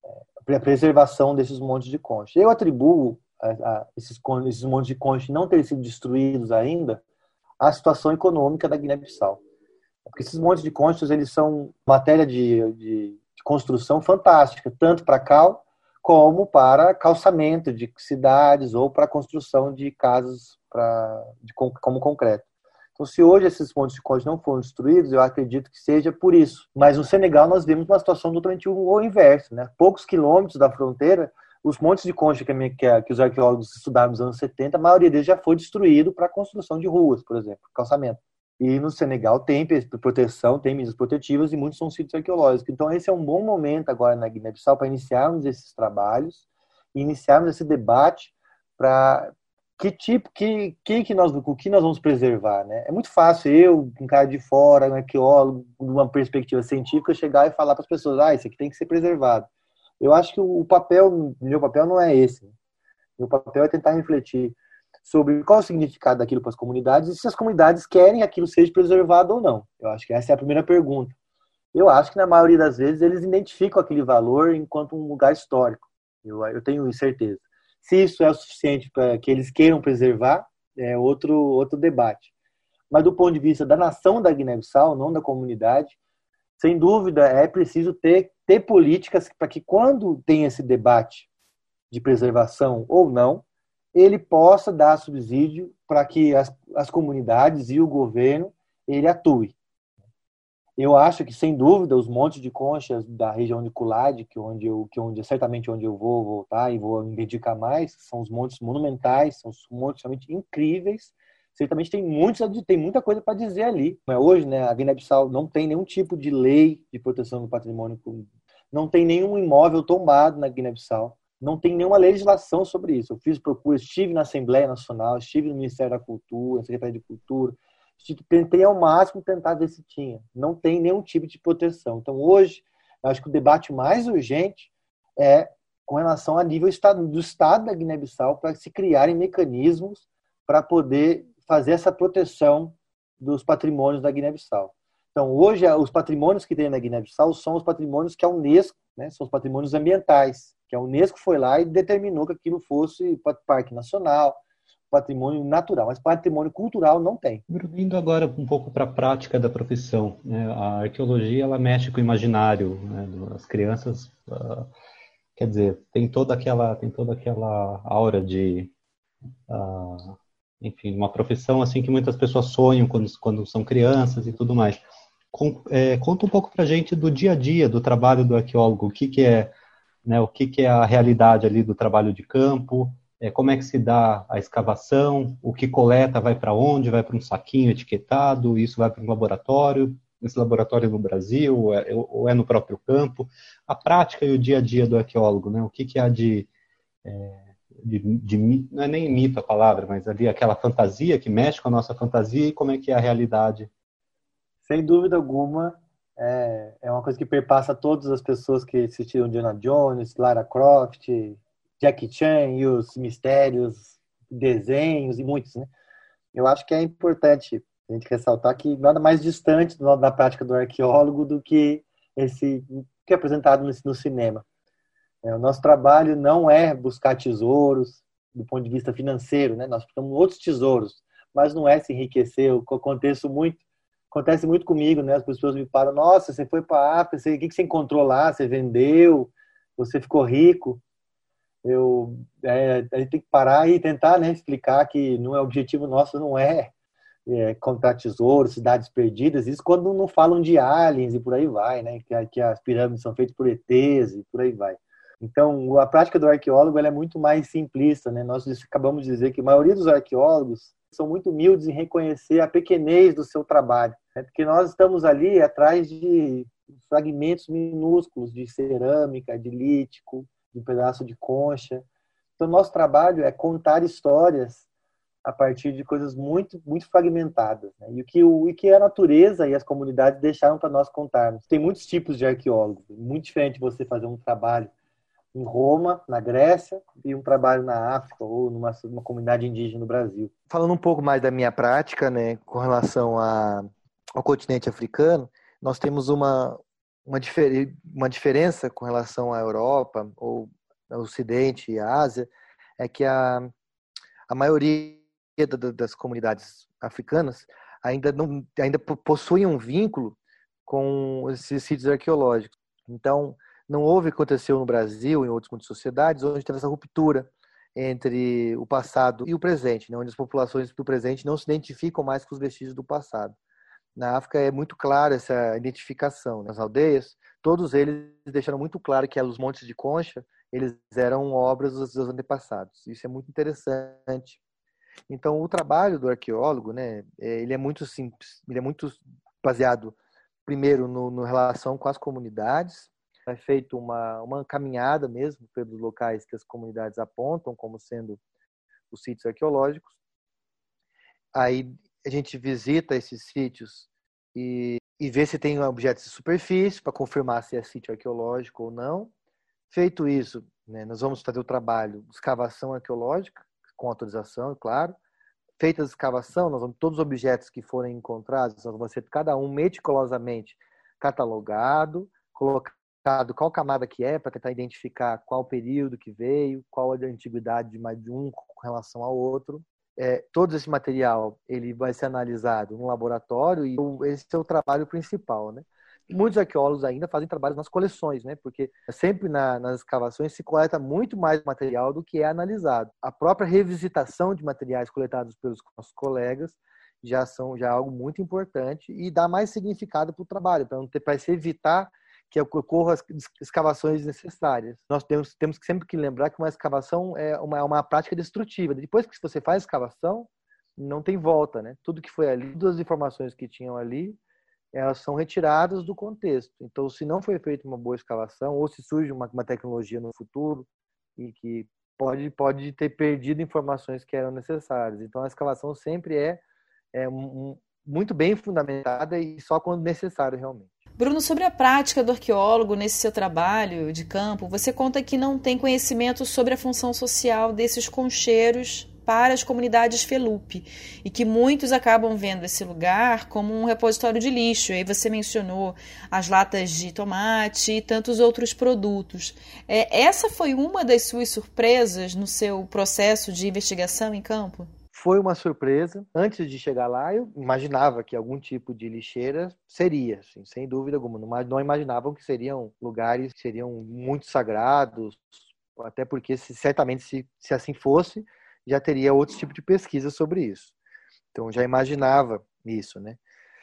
é, a preservação desses montes de concha. Eu atribuo a, a esses, esses montes de concha não terem sido destruídos ainda à situação econômica da Guiné-Bissau. Porque esses montes de conchas, eles são matéria de, de, de construção fantástica, tanto para cal como para calçamento de cidades ou para construção de casas pra, de, como concreto. Então, se hoje esses montes de concha não foram destruídos, eu acredito que seja por isso. Mas no Senegal nós vemos uma situação totalmente o inverso, né? Poucos quilômetros da fronteira, os montes de concha que, que, que os arqueólogos estudaram nos anos setenta, a maioria deles já foi destruído para a construção de ruas, por exemplo, calçamento. E no Senegal tem proteção, tem medidas protetivas e muitos são sítios arqueológicos. Então esse é um bom momento agora na Guiné-Bissau para iniciarmos esses trabalhos e iniciarmos esse debate para que tipo, que, que, que nós, o que nós vamos preservar, né? É muito fácil eu, um cara de fora, um arqueólogo, de uma perspectiva científica, chegar e falar para as pessoas, ah, isso aqui tem que ser preservado. Eu acho que o papel, meu papel não é esse. Meu papel é tentar refletir sobre qual é o significado daquilo para as comunidades e se as comunidades querem que aquilo seja preservado ou não. Eu acho que essa é a primeira pergunta. Eu acho que na maioria das vezes eles identificam aquele valor enquanto um lugar histórico. Eu, eu tenho certeza. Se isso é o suficiente para que eles queiram preservar, é outro, outro debate. Mas do ponto de vista da nação da Guiné-Bissau, não da comunidade, sem dúvida é preciso ter, ter políticas para que quando tem esse debate de preservação ou não, ele possa dar subsídio para que as, as comunidades e o governo ele atue. Eu acho que, sem dúvida, os montes de conchas da região de Culade, que onde eu, que onde certamente onde eu vou voltar e vou me dedicar mais, são os montes monumentais, são os montes realmente incríveis. Certamente tem muitos, tem muita coisa para dizer ali. Mas hoje, né, a Guiné-Bissau não tem nenhum tipo de lei de proteção do patrimônio Não tem nenhum imóvel tombado na Guiné-Bissau. Não tem nenhuma legislação sobre isso. Eu fiz procura, estive na Assembleia Nacional, estive no Ministério da Cultura, na Secretaria de Cultura. Tentei ao máximo tentar ver se tinha. Não tem nenhum tipo de proteção. Então, hoje, eu acho que o debate mais urgente é com relação a nível do Estado da Guiné-Bissau para se criarem mecanismos para poder fazer essa proteção dos patrimônios da Guiné-Bissau. Então, hoje, os patrimônios que tem na Guiné-Bissau são os patrimônios que a Unesco, né, são os patrimônios ambientais, que a Unesco foi lá e determinou que aquilo fosse parque nacional, patrimônio natural, mas patrimônio cultural não tem. Indo agora um pouco para a prática da profissão, né? A arqueologia ela mexe com o imaginário, né? As crianças, uh, quer dizer, tem toda aquela, tem toda aquela aura de, uh, enfim, uma profissão assim que muitas pessoas sonham quando, quando são crianças e tudo mais. Com, é, conta um pouco para a gente do dia a dia do trabalho do arqueólogo, o que que é, né? O que que é a realidade ali do trabalho de campo. É, como é que se dá a escavação, o que coleta vai para onde, vai para um saquinho etiquetado, isso vai para um laboratório, esse laboratório é no Brasil, ou é, ou é no próprio campo, a prática e o dia a dia do arqueólogo, né? O que, que há de, é, de, de, não é nem mito a palavra, mas ali aquela fantasia que mexe com a nossa fantasia e como é que é a realidade. Sem dúvida alguma, é, é uma coisa que perpassa todas as pessoas que assistiram Indiana Jones, Lara Croft, Jackie Chan e os mistérios, desenhos e muitos, né? Eu acho que é importante a gente ressaltar que nada mais distante da prática do arqueólogo do que esse que é apresentado no, no cinema. É, o nosso trabalho não é buscar tesouros do ponto de vista financeiro, né? Nós buscamos outros tesouros, mas não é se enriquecer. Eu aconteço muito, acontece muito comigo, né? As pessoas me param, nossa, você foi para a África, o que você encontrou lá? Você vendeu? Você ficou rico? Eu, é, a gente tem que parar e tentar, né, explicar que não é, o objetivo nosso não é, é contar tesouros, cidades perdidas, isso quando não falam de aliens e por aí vai, né, que, que as pirâmides são feitas por E Tês e por aí vai. Então, a prática do arqueólogo ela é muito mais simplista, né? Nós acabamos de dizer que a maioria dos arqueólogos são muito humildes em reconhecer a pequenez do seu trabalho, né? Porque nós estamos ali atrás de fragmentos minúsculos de cerâmica, de lítico, um pedaço de concha. Então, nosso trabalho é contar histórias a partir de coisas muito, muito fragmentadas, né? E o que, o, e que a natureza e as comunidades deixaram para nós contarmos. Tem muitos tipos de arqueólogos, muito diferente você fazer um trabalho em Roma, na Grécia, e um trabalho na África ou numa, numa comunidade indígena no Brasil. Falando um pouco mais da minha prática, né, com relação a, ao continente africano, nós temos uma Uma, difer- uma diferença com relação à Europa, ou ao Ocidente e à Ásia, é que a, a maioria da, das comunidades africanas ainda, não, ainda possuem um vínculo com esses sítios arqueológicos. Então, não houve o que aconteceu no Brasil, em outras muitas sociedades, onde teve essa ruptura entre o passado e o presente, né, onde as populações do presente não se identificam mais com os vestígios do passado. Na África é muito clara essa identificação. Nas aldeias, todos eles deixaram muito claro que os montes de concha eles eram obras dos seus antepassados. Isso é muito interessante. Então, o trabalho do arqueólogo, né, ele é muito simples. Ele é muito baseado, primeiro, no, no relação com as comunidades. É feito uma, uma caminhada mesmo pelos locais que as comunidades apontam como sendo os sítios arqueológicos. Aí a gente visita esses sítios e, e vê se tem objetos de superfície para confirmar se é sítio arqueológico ou não. Feito isso, né, nós vamos fazer o trabalho de escavação arqueológica, com autorização, é claro. Feita a escavação, nós vamos, todos os objetos que forem encontrados, nós vamos ser cada um meticulosamente catalogado, colocado qual camada que é, para tentar identificar qual período que veio, qual a antiguidade de mais de um com relação ao outro. É, todo esse material ele vai ser analisado no laboratório e esse é o trabalho principal, né? Muitos arqueólogos ainda fazem trabalhos nas coleções, né? Porque sempre na, nas escavações se coleta muito mais material do que é analisado. A própria revisitação de materiais coletados pelos nossos colegas já são já é algo muito importante e dá mais significado para o trabalho, para se evitar que ocorram as escavações necessárias. Nós temos, temos que sempre que lembrar que uma escavação é uma, é uma prática destrutiva. Depois que você faz a escavação, não tem volta, né? Tudo que foi ali, todas as informações que tinham ali, elas são retiradas do contexto. Então, se não foi feita uma boa escavação, ou se surge uma, uma tecnologia no futuro e que pode, pode ter perdido informações que eram necessárias. Então, a escavação sempre é, é um, muito bem fundamentada e só quando necessário, realmente. Bruno, sobre a prática do arqueólogo nesse seu trabalho de campo, você conta que não tem conhecimento sobre a função social desses concheiros para as comunidades Felupe e que muitos acabam vendo esse lugar como um repositório de lixo. E aí você mencionou as latas de tomate e tantos outros produtos. É, essa foi uma das suas surpresas no seu processo de investigação em campo? Foi uma surpresa. Antes de chegar lá, eu imaginava que algum tipo de lixeira seria, assim, sem dúvida alguma. Não imaginavam que seriam lugares que seriam muito sagrados, até porque se, certamente se, se assim fosse, já teria outros tipos de pesquisa sobre isso. Então, já imaginava isso, né?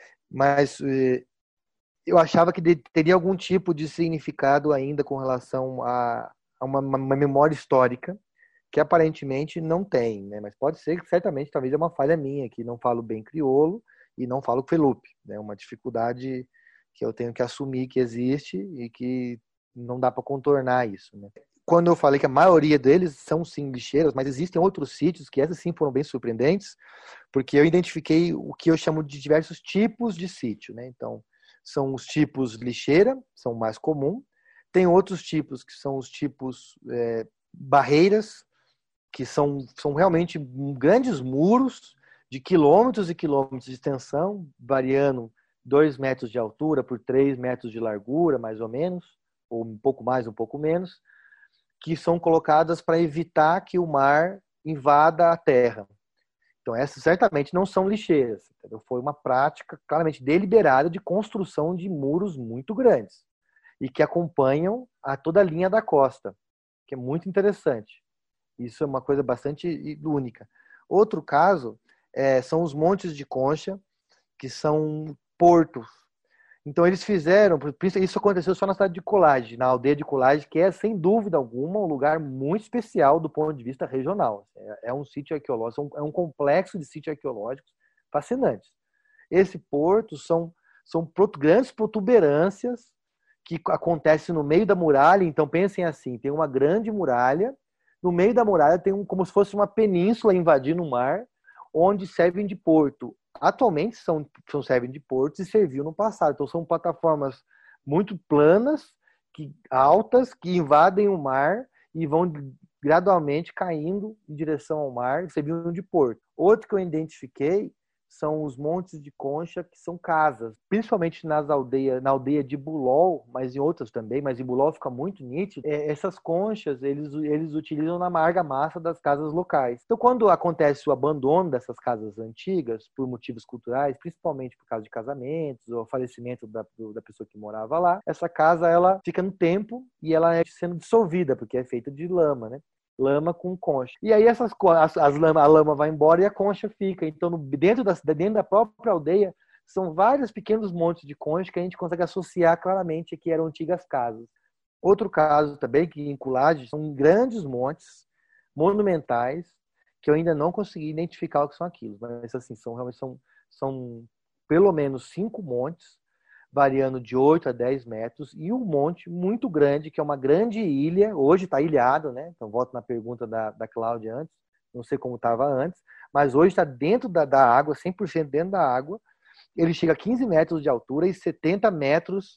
Mas eh, eu achava que de, teria algum tipo de significado ainda com relação a, a uma, uma memória histórica, que aparentemente não tem, né? Mas pode ser que certamente, talvez é uma falha minha, que não falo bem crioulo e não falo Felupe, né? Uma dificuldade que eu tenho que assumir que existe e que não dá para contornar isso, né? Quando eu falei que a maioria deles são sim lixeiras, mas existem outros sítios que essas sim foram bem surpreendentes, porque eu identifiquei o que eu chamo de diversos tipos de sítio, né? Então, são os tipos lixeira, são o mais comum. Tem outros tipos que são os tipos é, barreiras, que são, são realmente grandes muros de quilômetros e quilômetros de extensão, variando dois metros de altura por três metros de largura, mais ou menos, ou um pouco mais, um pouco menos, que são colocadas para evitar que o mar invada a terra. Então, essas certamente não são lixeiras. Entendeu? Foi uma prática claramente deliberada de construção de muros muito grandes e que acompanham a toda a linha da costa, que é muito interessante. Isso é uma coisa bastante única. Outro caso é, são os montes de concha, que são portos. Então, eles fizeram, isso aconteceu só na cidade de Collages, na aldeia de Collages, que é, sem dúvida alguma, um lugar muito especial do ponto de vista regional. É um sítio arqueológico, é um complexo de sítios arqueológicos fascinantes. Esse porto são, são grandes protuberâncias que acontecem no meio da muralha. Então, pensem assim, tem uma grande muralha, no meio da muralha tem um, como se fosse uma península invadindo o mar, onde servem de porto. Atualmente são, são servem de portos e serviu no passado. Então são plataformas muito planas, que, altas, que invadem o mar e vão gradualmente caindo em direção ao mar e serviam de porto. Outro que eu identifiquei são os montes de concha, que são casas, principalmente nas aldeias, na aldeia de Bulol, mas em outras também, mas em Bulol fica muito nítido. É, essas conchas eles, eles utilizam na argamassa das casas locais. Então, quando acontece o abandono dessas casas antigas, por motivos culturais, principalmente por causa de casamentos ou falecimento da, do, da pessoa que morava lá, essa casa ela fica no tempo e ela é sendo dissolvida, porque é feita de lama, né? Lama com concha. E aí essas, as, as lama, a lama vai embora e a concha fica. Então, no, dentro, da, dentro da própria aldeia, são vários pequenos montes de concha que a gente consegue associar claramente que eram antigas casas. Outro caso também, que em Collages, são grandes montes monumentais, que eu ainda não consegui identificar o que são aquilo. Mas, assim, são, realmente são, são pelo menos cinco montes, variando de oito a dez metros, e um monte muito grande, que é uma grande ilha, hoje está ilhado, né? Então, volto na pergunta da, da Cláudia antes, não sei como estava antes, mas hoje está dentro da, da água, cem por cento dentro da água, ele chega a quinze metros de altura e setenta metros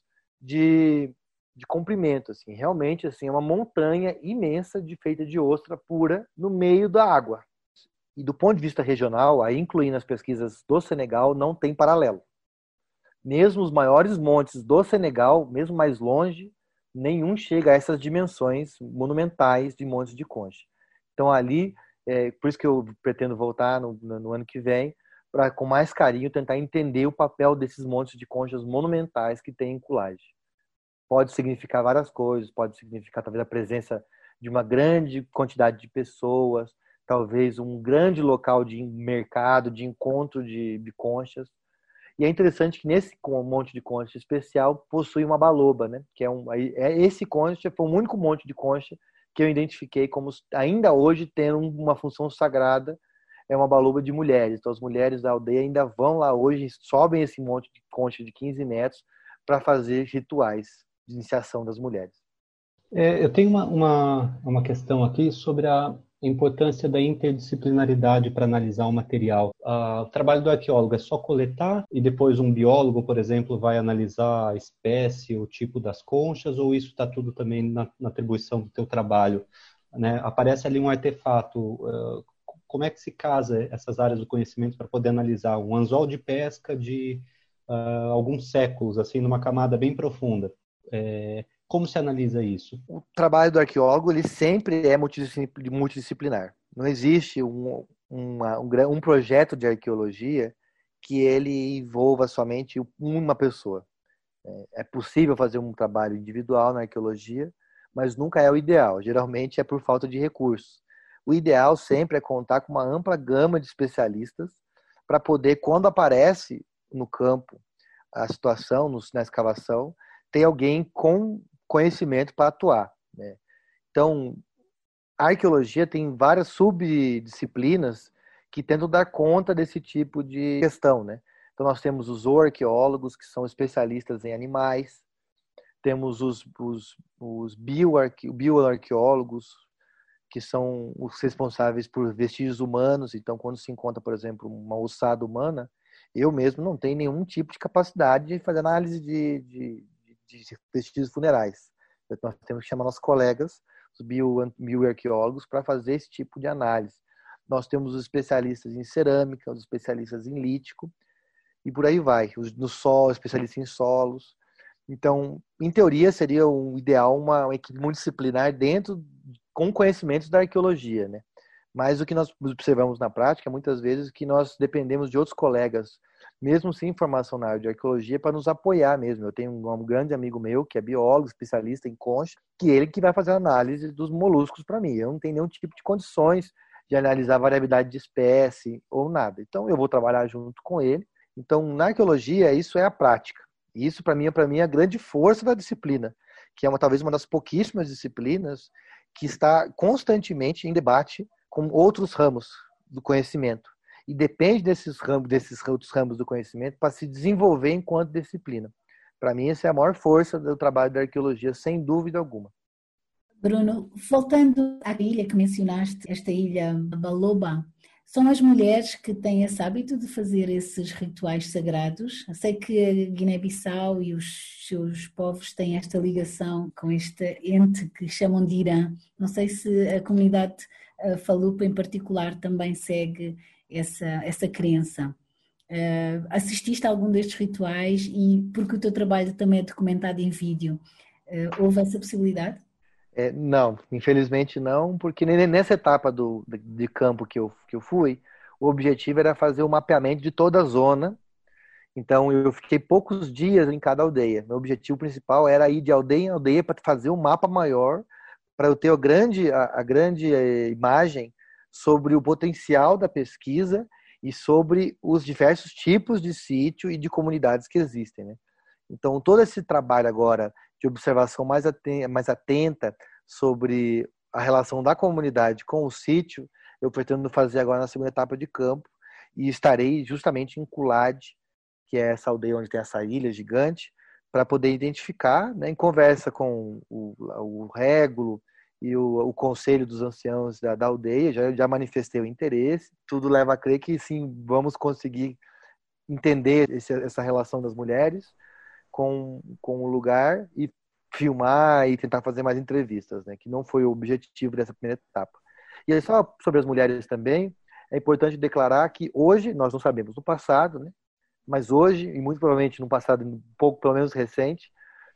de, de comprimento, assim, realmente, assim, é uma montanha imensa de, feita de ostra pura no meio da água. E do ponto de vista regional, aí incluindo as pesquisas do Senegal, não tem paralelo. Mesmo os maiores montes do Senegal, mesmo mais longe, nenhum chega a essas dimensões monumentais de montes de concha. Então ali, é, por isso que eu pretendo voltar no, no ano que vem, para com mais carinho tentar entender o papel desses montes de conchas monumentais que tem em Collages. Pode significar várias coisas, pode significar talvez a presença de uma grande quantidade de pessoas, talvez um grande local de mercado, de encontro de, de conchas. E é interessante que nesse monte de concha especial possui uma baloba, né? Que é um, é esse concha foi o único monte de concha que eu identifiquei como ainda hoje tendo uma função sagrada é uma baluba de mulheres. Então as mulheres da aldeia ainda vão lá hoje, sobem esse monte de concha de quinze metros para fazer rituais de iniciação das mulheres. É, eu tenho uma, uma, uma questão aqui sobre a importância da interdisciplinaridade para analisar o material. Ah, o trabalho do arqueólogo é só coletar e depois um biólogo, por exemplo, vai analisar a espécie, o tipo das conchas, ou isso está tudo também na, na atribuição do teu trabalho? Né? Aparece ali um artefato, uh, como é que se casa essas áreas do conhecimento para poder analisar um anzol de pesca de uh, alguns séculos, assim, numa camada bem profunda? É, como se analisa isso? O trabalho do arqueólogo ele sempre é multidisciplinar. Não existe um, uma, um, um projeto de arqueologia que ele envolva somente uma pessoa. É possível fazer um trabalho individual na arqueologia, mas nunca é o ideal. Geralmente é por falta de recursos. O ideal sempre é contar com uma ampla gama de especialistas para poder, quando aparece no campo a situação, na escavação, ter alguém com conhecimento para atuar, né? Então, a arqueologia tem várias subdisciplinas que tentam dar conta desse tipo de questão, né? Então, nós temos os zooarqueólogos, que são especialistas em animais, temos os, os, os bioarque, bioarqueólogos, que são os responsáveis por vestígios humanos. Então, quando se encontra, por exemplo, uma ossada humana, eu mesmo não tenho nenhum tipo de capacidade de fazer análise de, de de vestígios funerais. Então, nós temos que chamar nossos colegas, os bio, bioarqueólogos, para fazer esse tipo de análise. Nós temos os especialistas em cerâmica, os especialistas em lítico, e por aí vai. Os, no solo, especialistas em solos. Então, em teoria, seria um ideal uma, uma equipe multidisciplinar dentro, com conhecimentos da arqueologia, né? Mas o que nós observamos na prática, muitas vezes, é que nós dependemos de outros colegas, mesmo sem formação na área de arqueologia, para nos apoiar mesmo. Eu tenho um grande amigo meu, que é biólogo, especialista em concha, que ele que vai fazer a análise dos moluscos para mim. Eu não tenho nenhum tipo de condições de analisar a variabilidade de espécie ou nada. Então, eu vou trabalhar junto com ele. Então, na arqueologia, isso é a prática. E isso, para mim, é para mim a grande força da disciplina, que é uma, talvez uma das pouquíssimas disciplinas que está constantemente em debate com outros ramos do conhecimento. E depende desses ramos, desses outros ramos do conhecimento para se desenvolver enquanto disciplina. Para mim, essa é a maior força do trabalho da arqueologia, sem dúvida alguma. Bruno, voltando à ilha que mencionaste, esta ilha Baloba, são as mulheres que têm esse hábito de fazer esses rituais sagrados? Eu sei que a Guiné-Bissau e os seus povos têm esta ligação com este ente que chamam de Irã. Não sei se a comunidade Falupa em particular também segue essa, essa crença. Uh, assististe a algum destes rituais e porque o teu trabalho também é documentado em vídeo, uh, houve essa possibilidade? É, não, infelizmente não, porque nessa etapa do, de campo que eu, que eu fui, o objetivo era fazer o mapeamento de toda a zona. Então eu fiquei poucos dias em cada aldeia. Meu objetivo principal era ir de aldeia em aldeia para fazer um mapa maior, para eu ter a grande, a, a grande imagem sobre o potencial da pesquisa e sobre os diversos tipos de sítio e de comunidades que existem, né? Então, todo esse trabalho agora de observação mais atenta, mais atenta sobre a relação da comunidade com o sítio, eu pretendo fazer agora na segunda etapa de campo e estarei justamente em Culade, que é essa aldeia onde tem essa ilha gigante, para poder identificar, né, em conversa com o, o régulo e o, o conselho dos anciãos da, da aldeia, já, já manifestei o interesse. Tudo leva a crer que sim, vamos conseguir entender esse, essa relação das mulheres com, com o lugar e filmar e tentar fazer mais entrevistas, né, que não foi o objetivo dessa primeira etapa. E aí, só sobre as mulheres também, é importante declarar que hoje, nós não sabemos no passado, né, mas hoje, e muito provavelmente no passado um pouco pelo menos recente,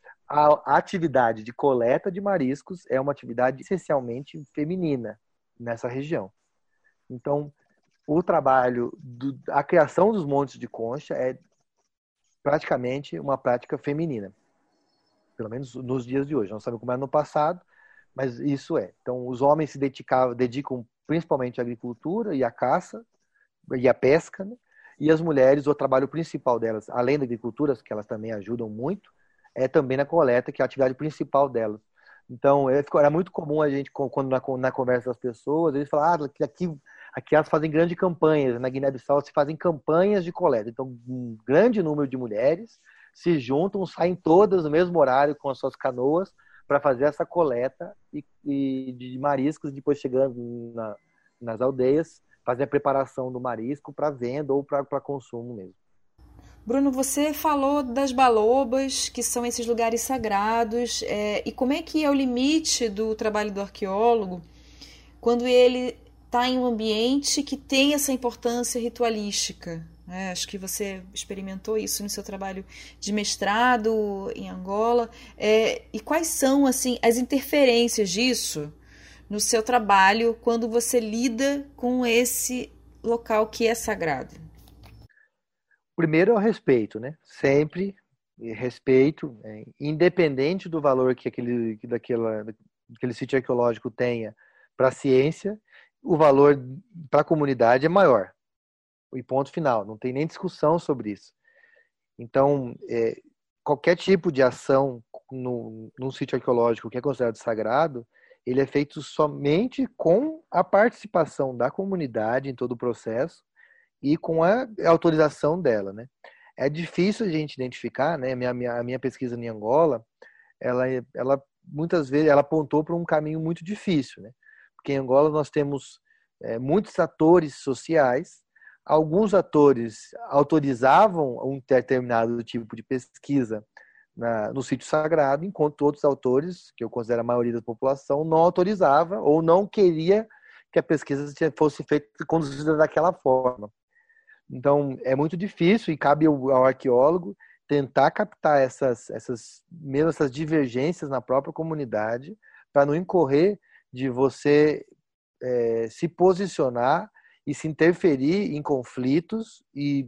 a atividade de coleta de mariscos é uma atividade essencialmente feminina nessa região. Então, o trabalho, do, a criação dos montes de concha é praticamente uma prática feminina, pelo menos nos dias de hoje. Não sabemos como era no passado, mas isso é. Então, os homens se dedicavam, dedicam principalmente à agricultura e à caça e à pesca, né? E as mulheres, o trabalho principal delas, além da agricultura, que elas também ajudam muito, é também na coleta, que é a atividade principal delas. Então, era muito comum a gente, quando na, na conversa das pessoas, eles falavam ah, que aqui Aqui elas fazem grandes campanhas, na Guiné-Bissau se fazem campanhas de coleta. Então, um grande número de mulheres se juntam, saem todas no mesmo horário com as suas canoas para fazer essa coleta e, e de mariscos, depois chegando na, nas aldeias, fazer a preparação do marisco para venda ou para consumo mesmo. Bruno, você falou das balobas, que são esses lugares sagrados, é, e como é que é o limite do trabalho do arqueólogo quando ele está em um ambiente que tem essa importância ritualística? É, acho que você experimentou isso no seu trabalho de mestrado em Angola. É, e quais são assim as interferências disso no seu trabalho quando você lida com esse local que é sagrado? Primeiro é o respeito, né? Sempre respeito, é, independente do valor que aquele, que daquela, aquele sítio arqueológico tenha para a ciência, o valor para a comunidade é maior. E ponto final, não tem nem discussão sobre isso. Então, é, qualquer tipo de ação no, num sítio arqueológico que é considerado sagrado, ele é feito somente com a participação da comunidade em todo o processo e com a autorização dela, né? É difícil a gente identificar, né? A minha, minha, a minha pesquisa em Angola, ela, ela muitas vezes ela apontou para um caminho muito difícil, né? Porque em Angola nós temos é, muitos atores sociais. Alguns atores autorizavam um determinado tipo de pesquisa na, no sítio sagrado, enquanto outros autores, que eu considero a maioria da população, não autorizava ou não queria que a pesquisa fosse feita e conduzida daquela forma. Então, é muito difícil e cabe ao, ao arqueólogo tentar captar essas, essas, mesmo essas divergências na própria comunidade para não incorrer de você é, se posicionar e se interferir em conflitos e,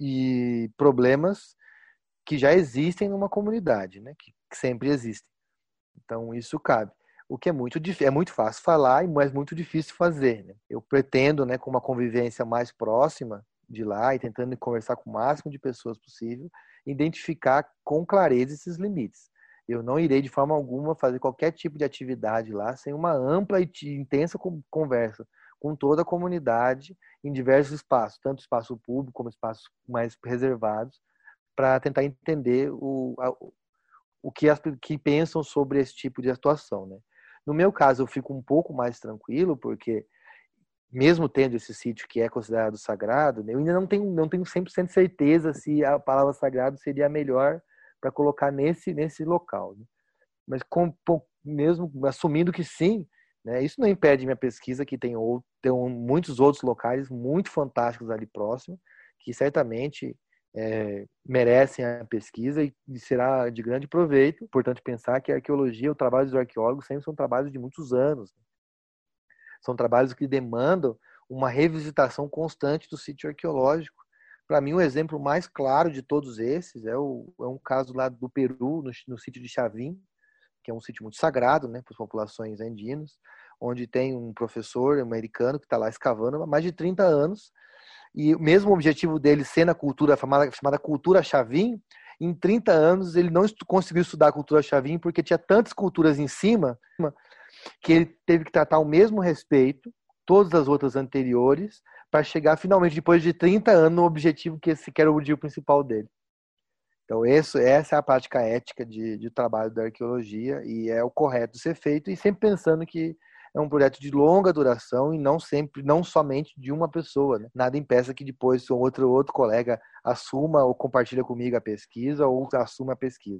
e problemas que já existem numa comunidade, né? Que, que sempre existem. Então, isso cabe. O que é muito, é muito fácil falar, mas muito difícil fazer, né? Eu pretendo, né, com uma convivência mais próxima de lá e tentando conversar com o máximo de pessoas possível, identificar com clareza esses limites. Eu não irei, de forma alguma, fazer qualquer tipo de atividade lá sem uma ampla e intensa conversa com toda a comunidade em diversos espaços, tanto espaço público como espaços mais reservados, para tentar entender o, a, o que, as, que pensam sobre esse tipo de atuação, né? No meu caso, eu fico um pouco mais tranquilo, porque mesmo tendo esse sítio que é considerado sagrado, eu ainda não tenho, não tenho cem por cento certeza se a palavra sagrado seria a melhor para colocar nesse, nesse local, né? Mas com, mesmo assumindo que sim, né, isso não impede minha pesquisa, que tem, ou, tem muitos outros locais muito fantásticos ali próximo, que certamente é, merecem a pesquisa e, e será de grande proveito. Importante pensar que a arqueologia, o trabalho dos arqueólogos sempre são trabalhos de muitos anos, né? São trabalhos que demandam uma revisitação constante do sítio arqueológico. Para mim, o exemplo mais claro de todos esses é, o, é um caso lá do Peru, no, no sítio de Chavim, que é um sítio muito sagrado, né, para as populações andinas, onde tem um professor americano que está lá escavando há mais de trinta anos, e o mesmo objetivo dele ser na cultura chamada, chamada cultura Chavim, em trinta anos ele não estu- conseguiu estudar a cultura Chavim porque tinha tantas culturas em cima que ele teve que tratar o mesmo respeito, todas as outras anteriores, para chegar finalmente, depois de trinta anos, no objetivo que esse que era o objetivo principal dele. Então, esse, essa é a prática ética de, de trabalho da arqueologia e é o correto de ser feito, e sempre pensando que é um projeto de longa duração e não sempre, não somente de uma pessoa, né? Nada impeça que depois um outro, outro colega assuma ou compartilhe comigo a pesquisa ou assuma a pesquisa.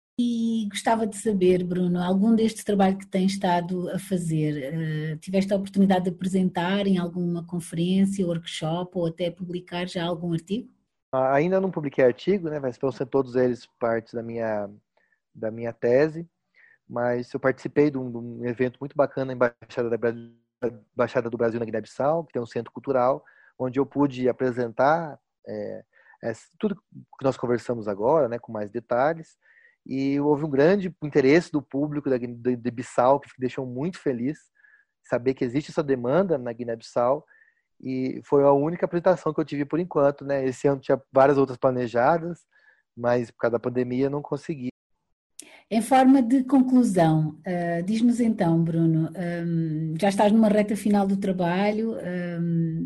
E gostava de saber, Bruno, algum deste trabalho que tens estado a fazer, uh, tiveste a oportunidade de apresentar em alguma conferência, workshop ou até publicar já algum artigo? Ainda não publiquei artigo, né? Mas vão ser todos eles partes da minha, da minha tese, mas eu participei de um, de um evento muito bacana na Embaixada, da Brasil, Embaixada do Brasil na Guiné-Bissau, que tem um centro cultural, onde eu pude apresentar é, é, tudo que nós conversamos agora, né, com mais detalhes, e houve um grande interesse do público da, de, de Bissau, que me deixou muito feliz saber que existe essa demanda na Guiné-Bissau, e foi a única apresentação que eu tive por enquanto, né? Esse ano tinha várias outras planejadas, mas por causa da pandemia não consegui. Em forma de conclusão, uh, diz-nos então, Bruno, um, já estás numa reta final do trabalho, um,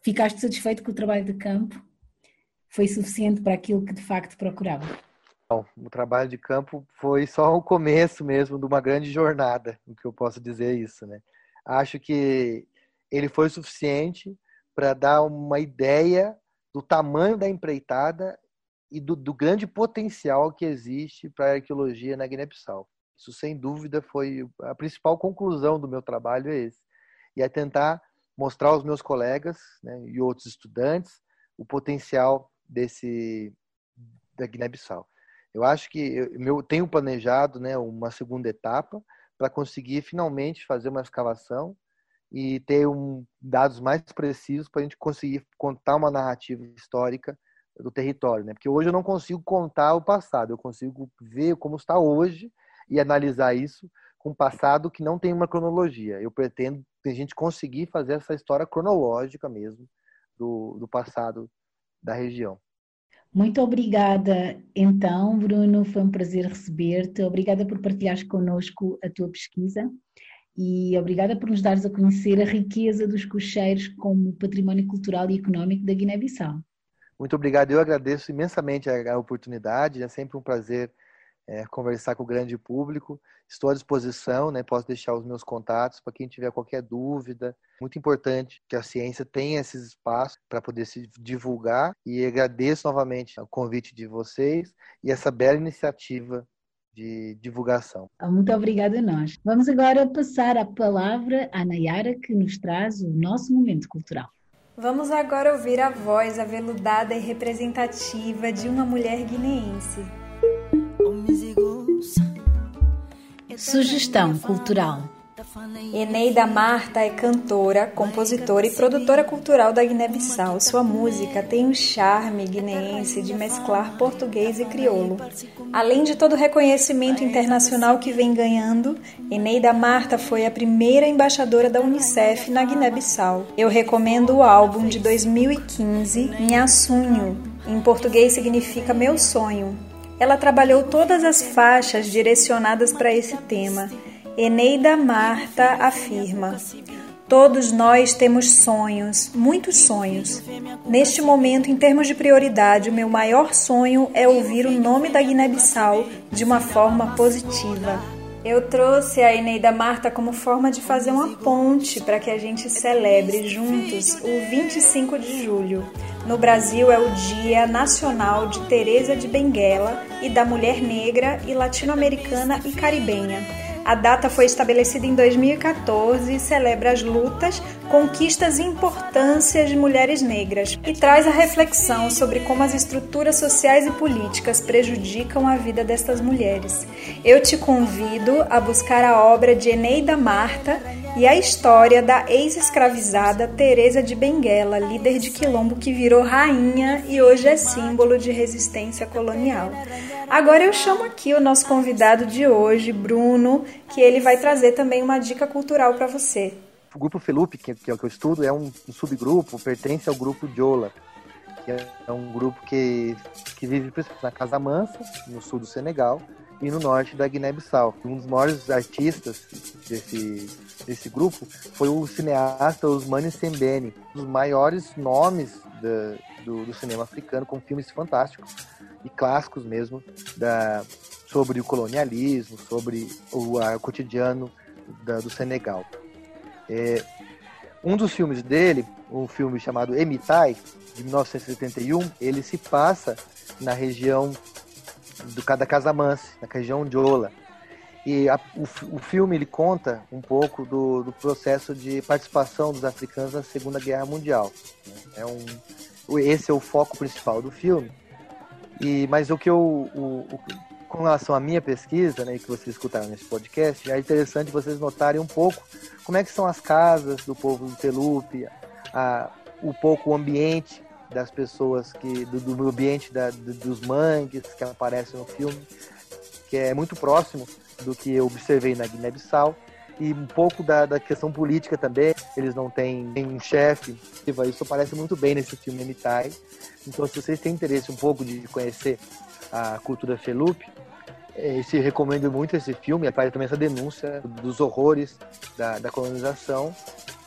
Ficaste satisfeito com o trabalho de campo? Foi suficiente para aquilo que de facto procurava? Bom, o trabalho de campo foi só o começo mesmo de uma grande jornada, o que eu posso dizer é isso, né? Acho que ele foi suficiente para dar uma ideia do tamanho da empreitada e do, do grande potencial que existe para a arqueologia na Guiné-Bissau. Isso, sem dúvida, foi a principal conclusão do meu trabalho, é esse. E é tentar mostrar aos meus colegas, né, e outros estudantes o potencial desse, da Guiné-Bissau. Eu acho que eu, eu tenho planejado, né, uma segunda etapa para conseguir finalmente fazer uma escavação e ter um, dados mais precisos para a gente conseguir contar uma narrativa histórica do território, né? Porque hoje eu não consigo contar o passado, eu consigo ver como está hoje e analisar isso com um passado que não tem uma cronologia. Eu pretendo que a gente conseguir fazer essa história cronológica mesmo do, do passado da região. Muito obrigada, então, Bruno, foi um prazer receber-te. Obrigada por partilhares connosco a tua pesquisa e obrigada por nos dares a conhecer a riqueza dos cocheiros como património cultural e económico da Guiné-Bissau. Muito obrigado, eu agradeço imensamente a, a oportunidade, é sempre um prazer é, conversar com o grande público. Estou à disposição, né? Posso deixar os meus contatos para quem tiver qualquer dúvida. Muito importante que a ciência tenha esses espaços para poder se divulgar e agradeço novamente o convite de vocês e essa bela iniciativa de divulgação. Muito obrigada a nós. Vamos agora passar a palavra à Nayara, que nos traz o nosso momento cultural. Vamos agora ouvir a voz aveludada e representativa de uma mulher guineense. Sugestão cultural. Eneida Marta é cantora, compositora e produtora cultural da Guiné-Bissau. Sua música tem um charme guineense de mesclar português e crioulo. Além de todo o reconhecimento internacional que vem ganhando, Eneida Marta foi a primeira embaixadora da Unicef na Guiné-Bissau. Eu recomendo o álbum de dois mil e quinze, Nha Sonho. Em português significa Meu Sonho. Ela trabalhou todas as faixas direcionadas para esse tema. Eneida Marta afirma: todos nós temos sonhos, muitos sonhos. Neste momento, em termos de prioridade, o meu maior sonho é ouvir o nome da Guiné-Bissau de uma forma positiva. Eu trouxe a Eneida Marta como forma de fazer uma ponte para que a gente celebre juntos o vinte e cinco de julho. No Brasil é o Dia Nacional de Teresa de Benguela e da Mulher Negra e Latino-Americana e Caribenha. A data foi estabelecida em dois mil e quatorze e celebra as lutas, conquistas e importâncias de mulheres negras e traz a reflexão sobre como as estruturas sociais e políticas prejudicam a vida destas mulheres. Eu te convido a buscar a obra de Eneida Marta e a história da ex-escravizada Teresa de Benguela, líder de quilombo que virou rainha e hoje é símbolo de resistência colonial. Agora eu chamo aqui o nosso convidado de hoje, Bruno, que ele vai trazer também uma dica cultural para você. O grupo Felupe, que, que é o que eu estudo, é um, um subgrupo, pertence ao grupo Diola, que é um grupo que, que vive na Casamance, no sul do Senegal, e no norte da Guiné-Bissau. Um dos maiores artistas desse, desse grupo foi o cineasta Ousmane Sembene, um dos maiores nomes da, do, do cinema africano, com filmes fantásticos e clássicos mesmo, da, sobre o colonialismo, sobre o, a, o cotidiano da, do Senegal. É, um dos filmes dele, um filme chamado Emitai, de mil novecentos e setenta e um, ele se passa na região do, da Casamance, na região Diola. E a, o, o filme ele conta um pouco do, do processo de participação dos africanos na Segunda Guerra Mundial. É um, esse é o foco principal do filme. E, mas o que eu, o, o, com relação à minha pesquisa, né, que vocês escutaram nesse podcast, é interessante vocês notarem um pouco como é que são as casas do povo do Felupe, a, um pouco o ambiente das pessoas, que, do, do ambiente da, do, dos mangues que aparecem no filme, que é muito próximo do que eu observei na Guiné-Bissau, e um pouco da, da questão política também. Eles não têm, têm um chefe, isso aparece muito bem nesse filme Emitai. Então, se vocês têm interesse um pouco de conhecer a cultura Felupe, eu recomendo muito esse filme. Aparece também essa denúncia dos horrores da, da colonização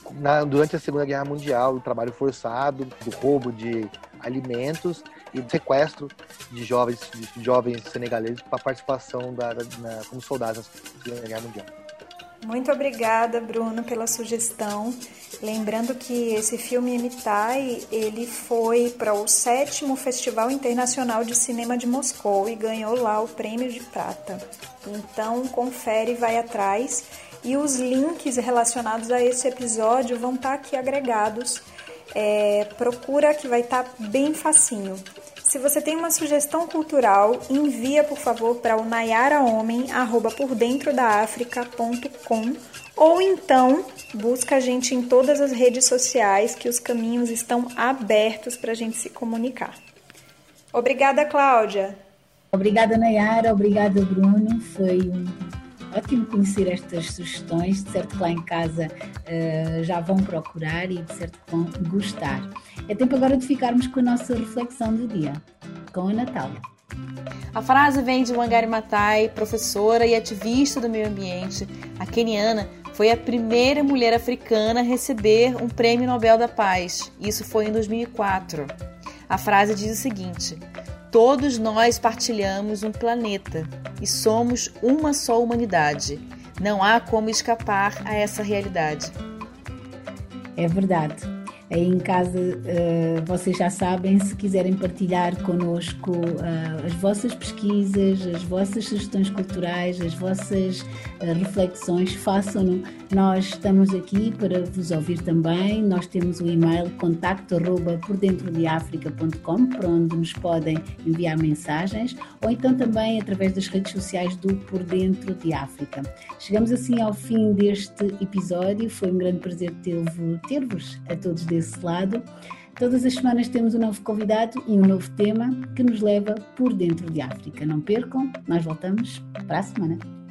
na, durante a Segunda Guerra Mundial, o trabalho forçado, o roubo de alimentos e o sequestro de jovens, de jovens senegaleses para participação da, da, na, como soldados na Segunda Guerra Mundial. Muito obrigada, Bruno, pela sugestão. Lembrando que esse filme Emitai, ele foi para o sétimo Festival Internacional de Cinema de Moscou e ganhou lá o Prêmio de Prata. Então, confere e vai atrás. E os links relacionados a esse episódio vão estar aqui agregados. É, procura que vai estar bem facinho. Se você tem uma sugestão cultural, envia, por favor, para o nayarahomem arroba por dentro da africa ponto com ou então busca a gente em todas as redes sociais, que os caminhos estão abertos para a gente se comunicar. Obrigada, Cláudia. Obrigada, Nayara. Obrigada, Bruno. Foi um ótimo conhecer estas sugestões. De certo que lá em casa uh, já vão procurar e de certo que vão gostar. É tempo agora de ficarmos com a nossa reflexão do dia, com a Natália. A frase vem de Wangari Maathai, professora e ativista do meio ambiente. A queniana foi a primeira mulher africana a receber um Prêmio Nobel da Paz. Isso foi em dois mil e quatro. A frase diz o seguinte: todos nós partilhamos um planeta e somos uma só humanidade. Não há como escapar a essa realidade. É verdade. Aí em casa, uh, vocês já sabem, se quiserem partilhar connosco uh, as vossas pesquisas, as vossas sugestões culturais, as vossas uh, reflexões, façam-no. Nós estamos aqui para vos ouvir também. Nós temos o e-mail contacto arroba por dentro de africa ponto com, para onde nos podem enviar mensagens, ou então também através das redes sociais do Por Dentro de África. Chegamos assim ao fim deste episódio. Foi um grande prazer ter-vos, ter-vos a todos desse lado. Todas as semanas temos um novo convidado e um novo tema que nos leva por dentro de África. Não percam, nós voltamos para a semana.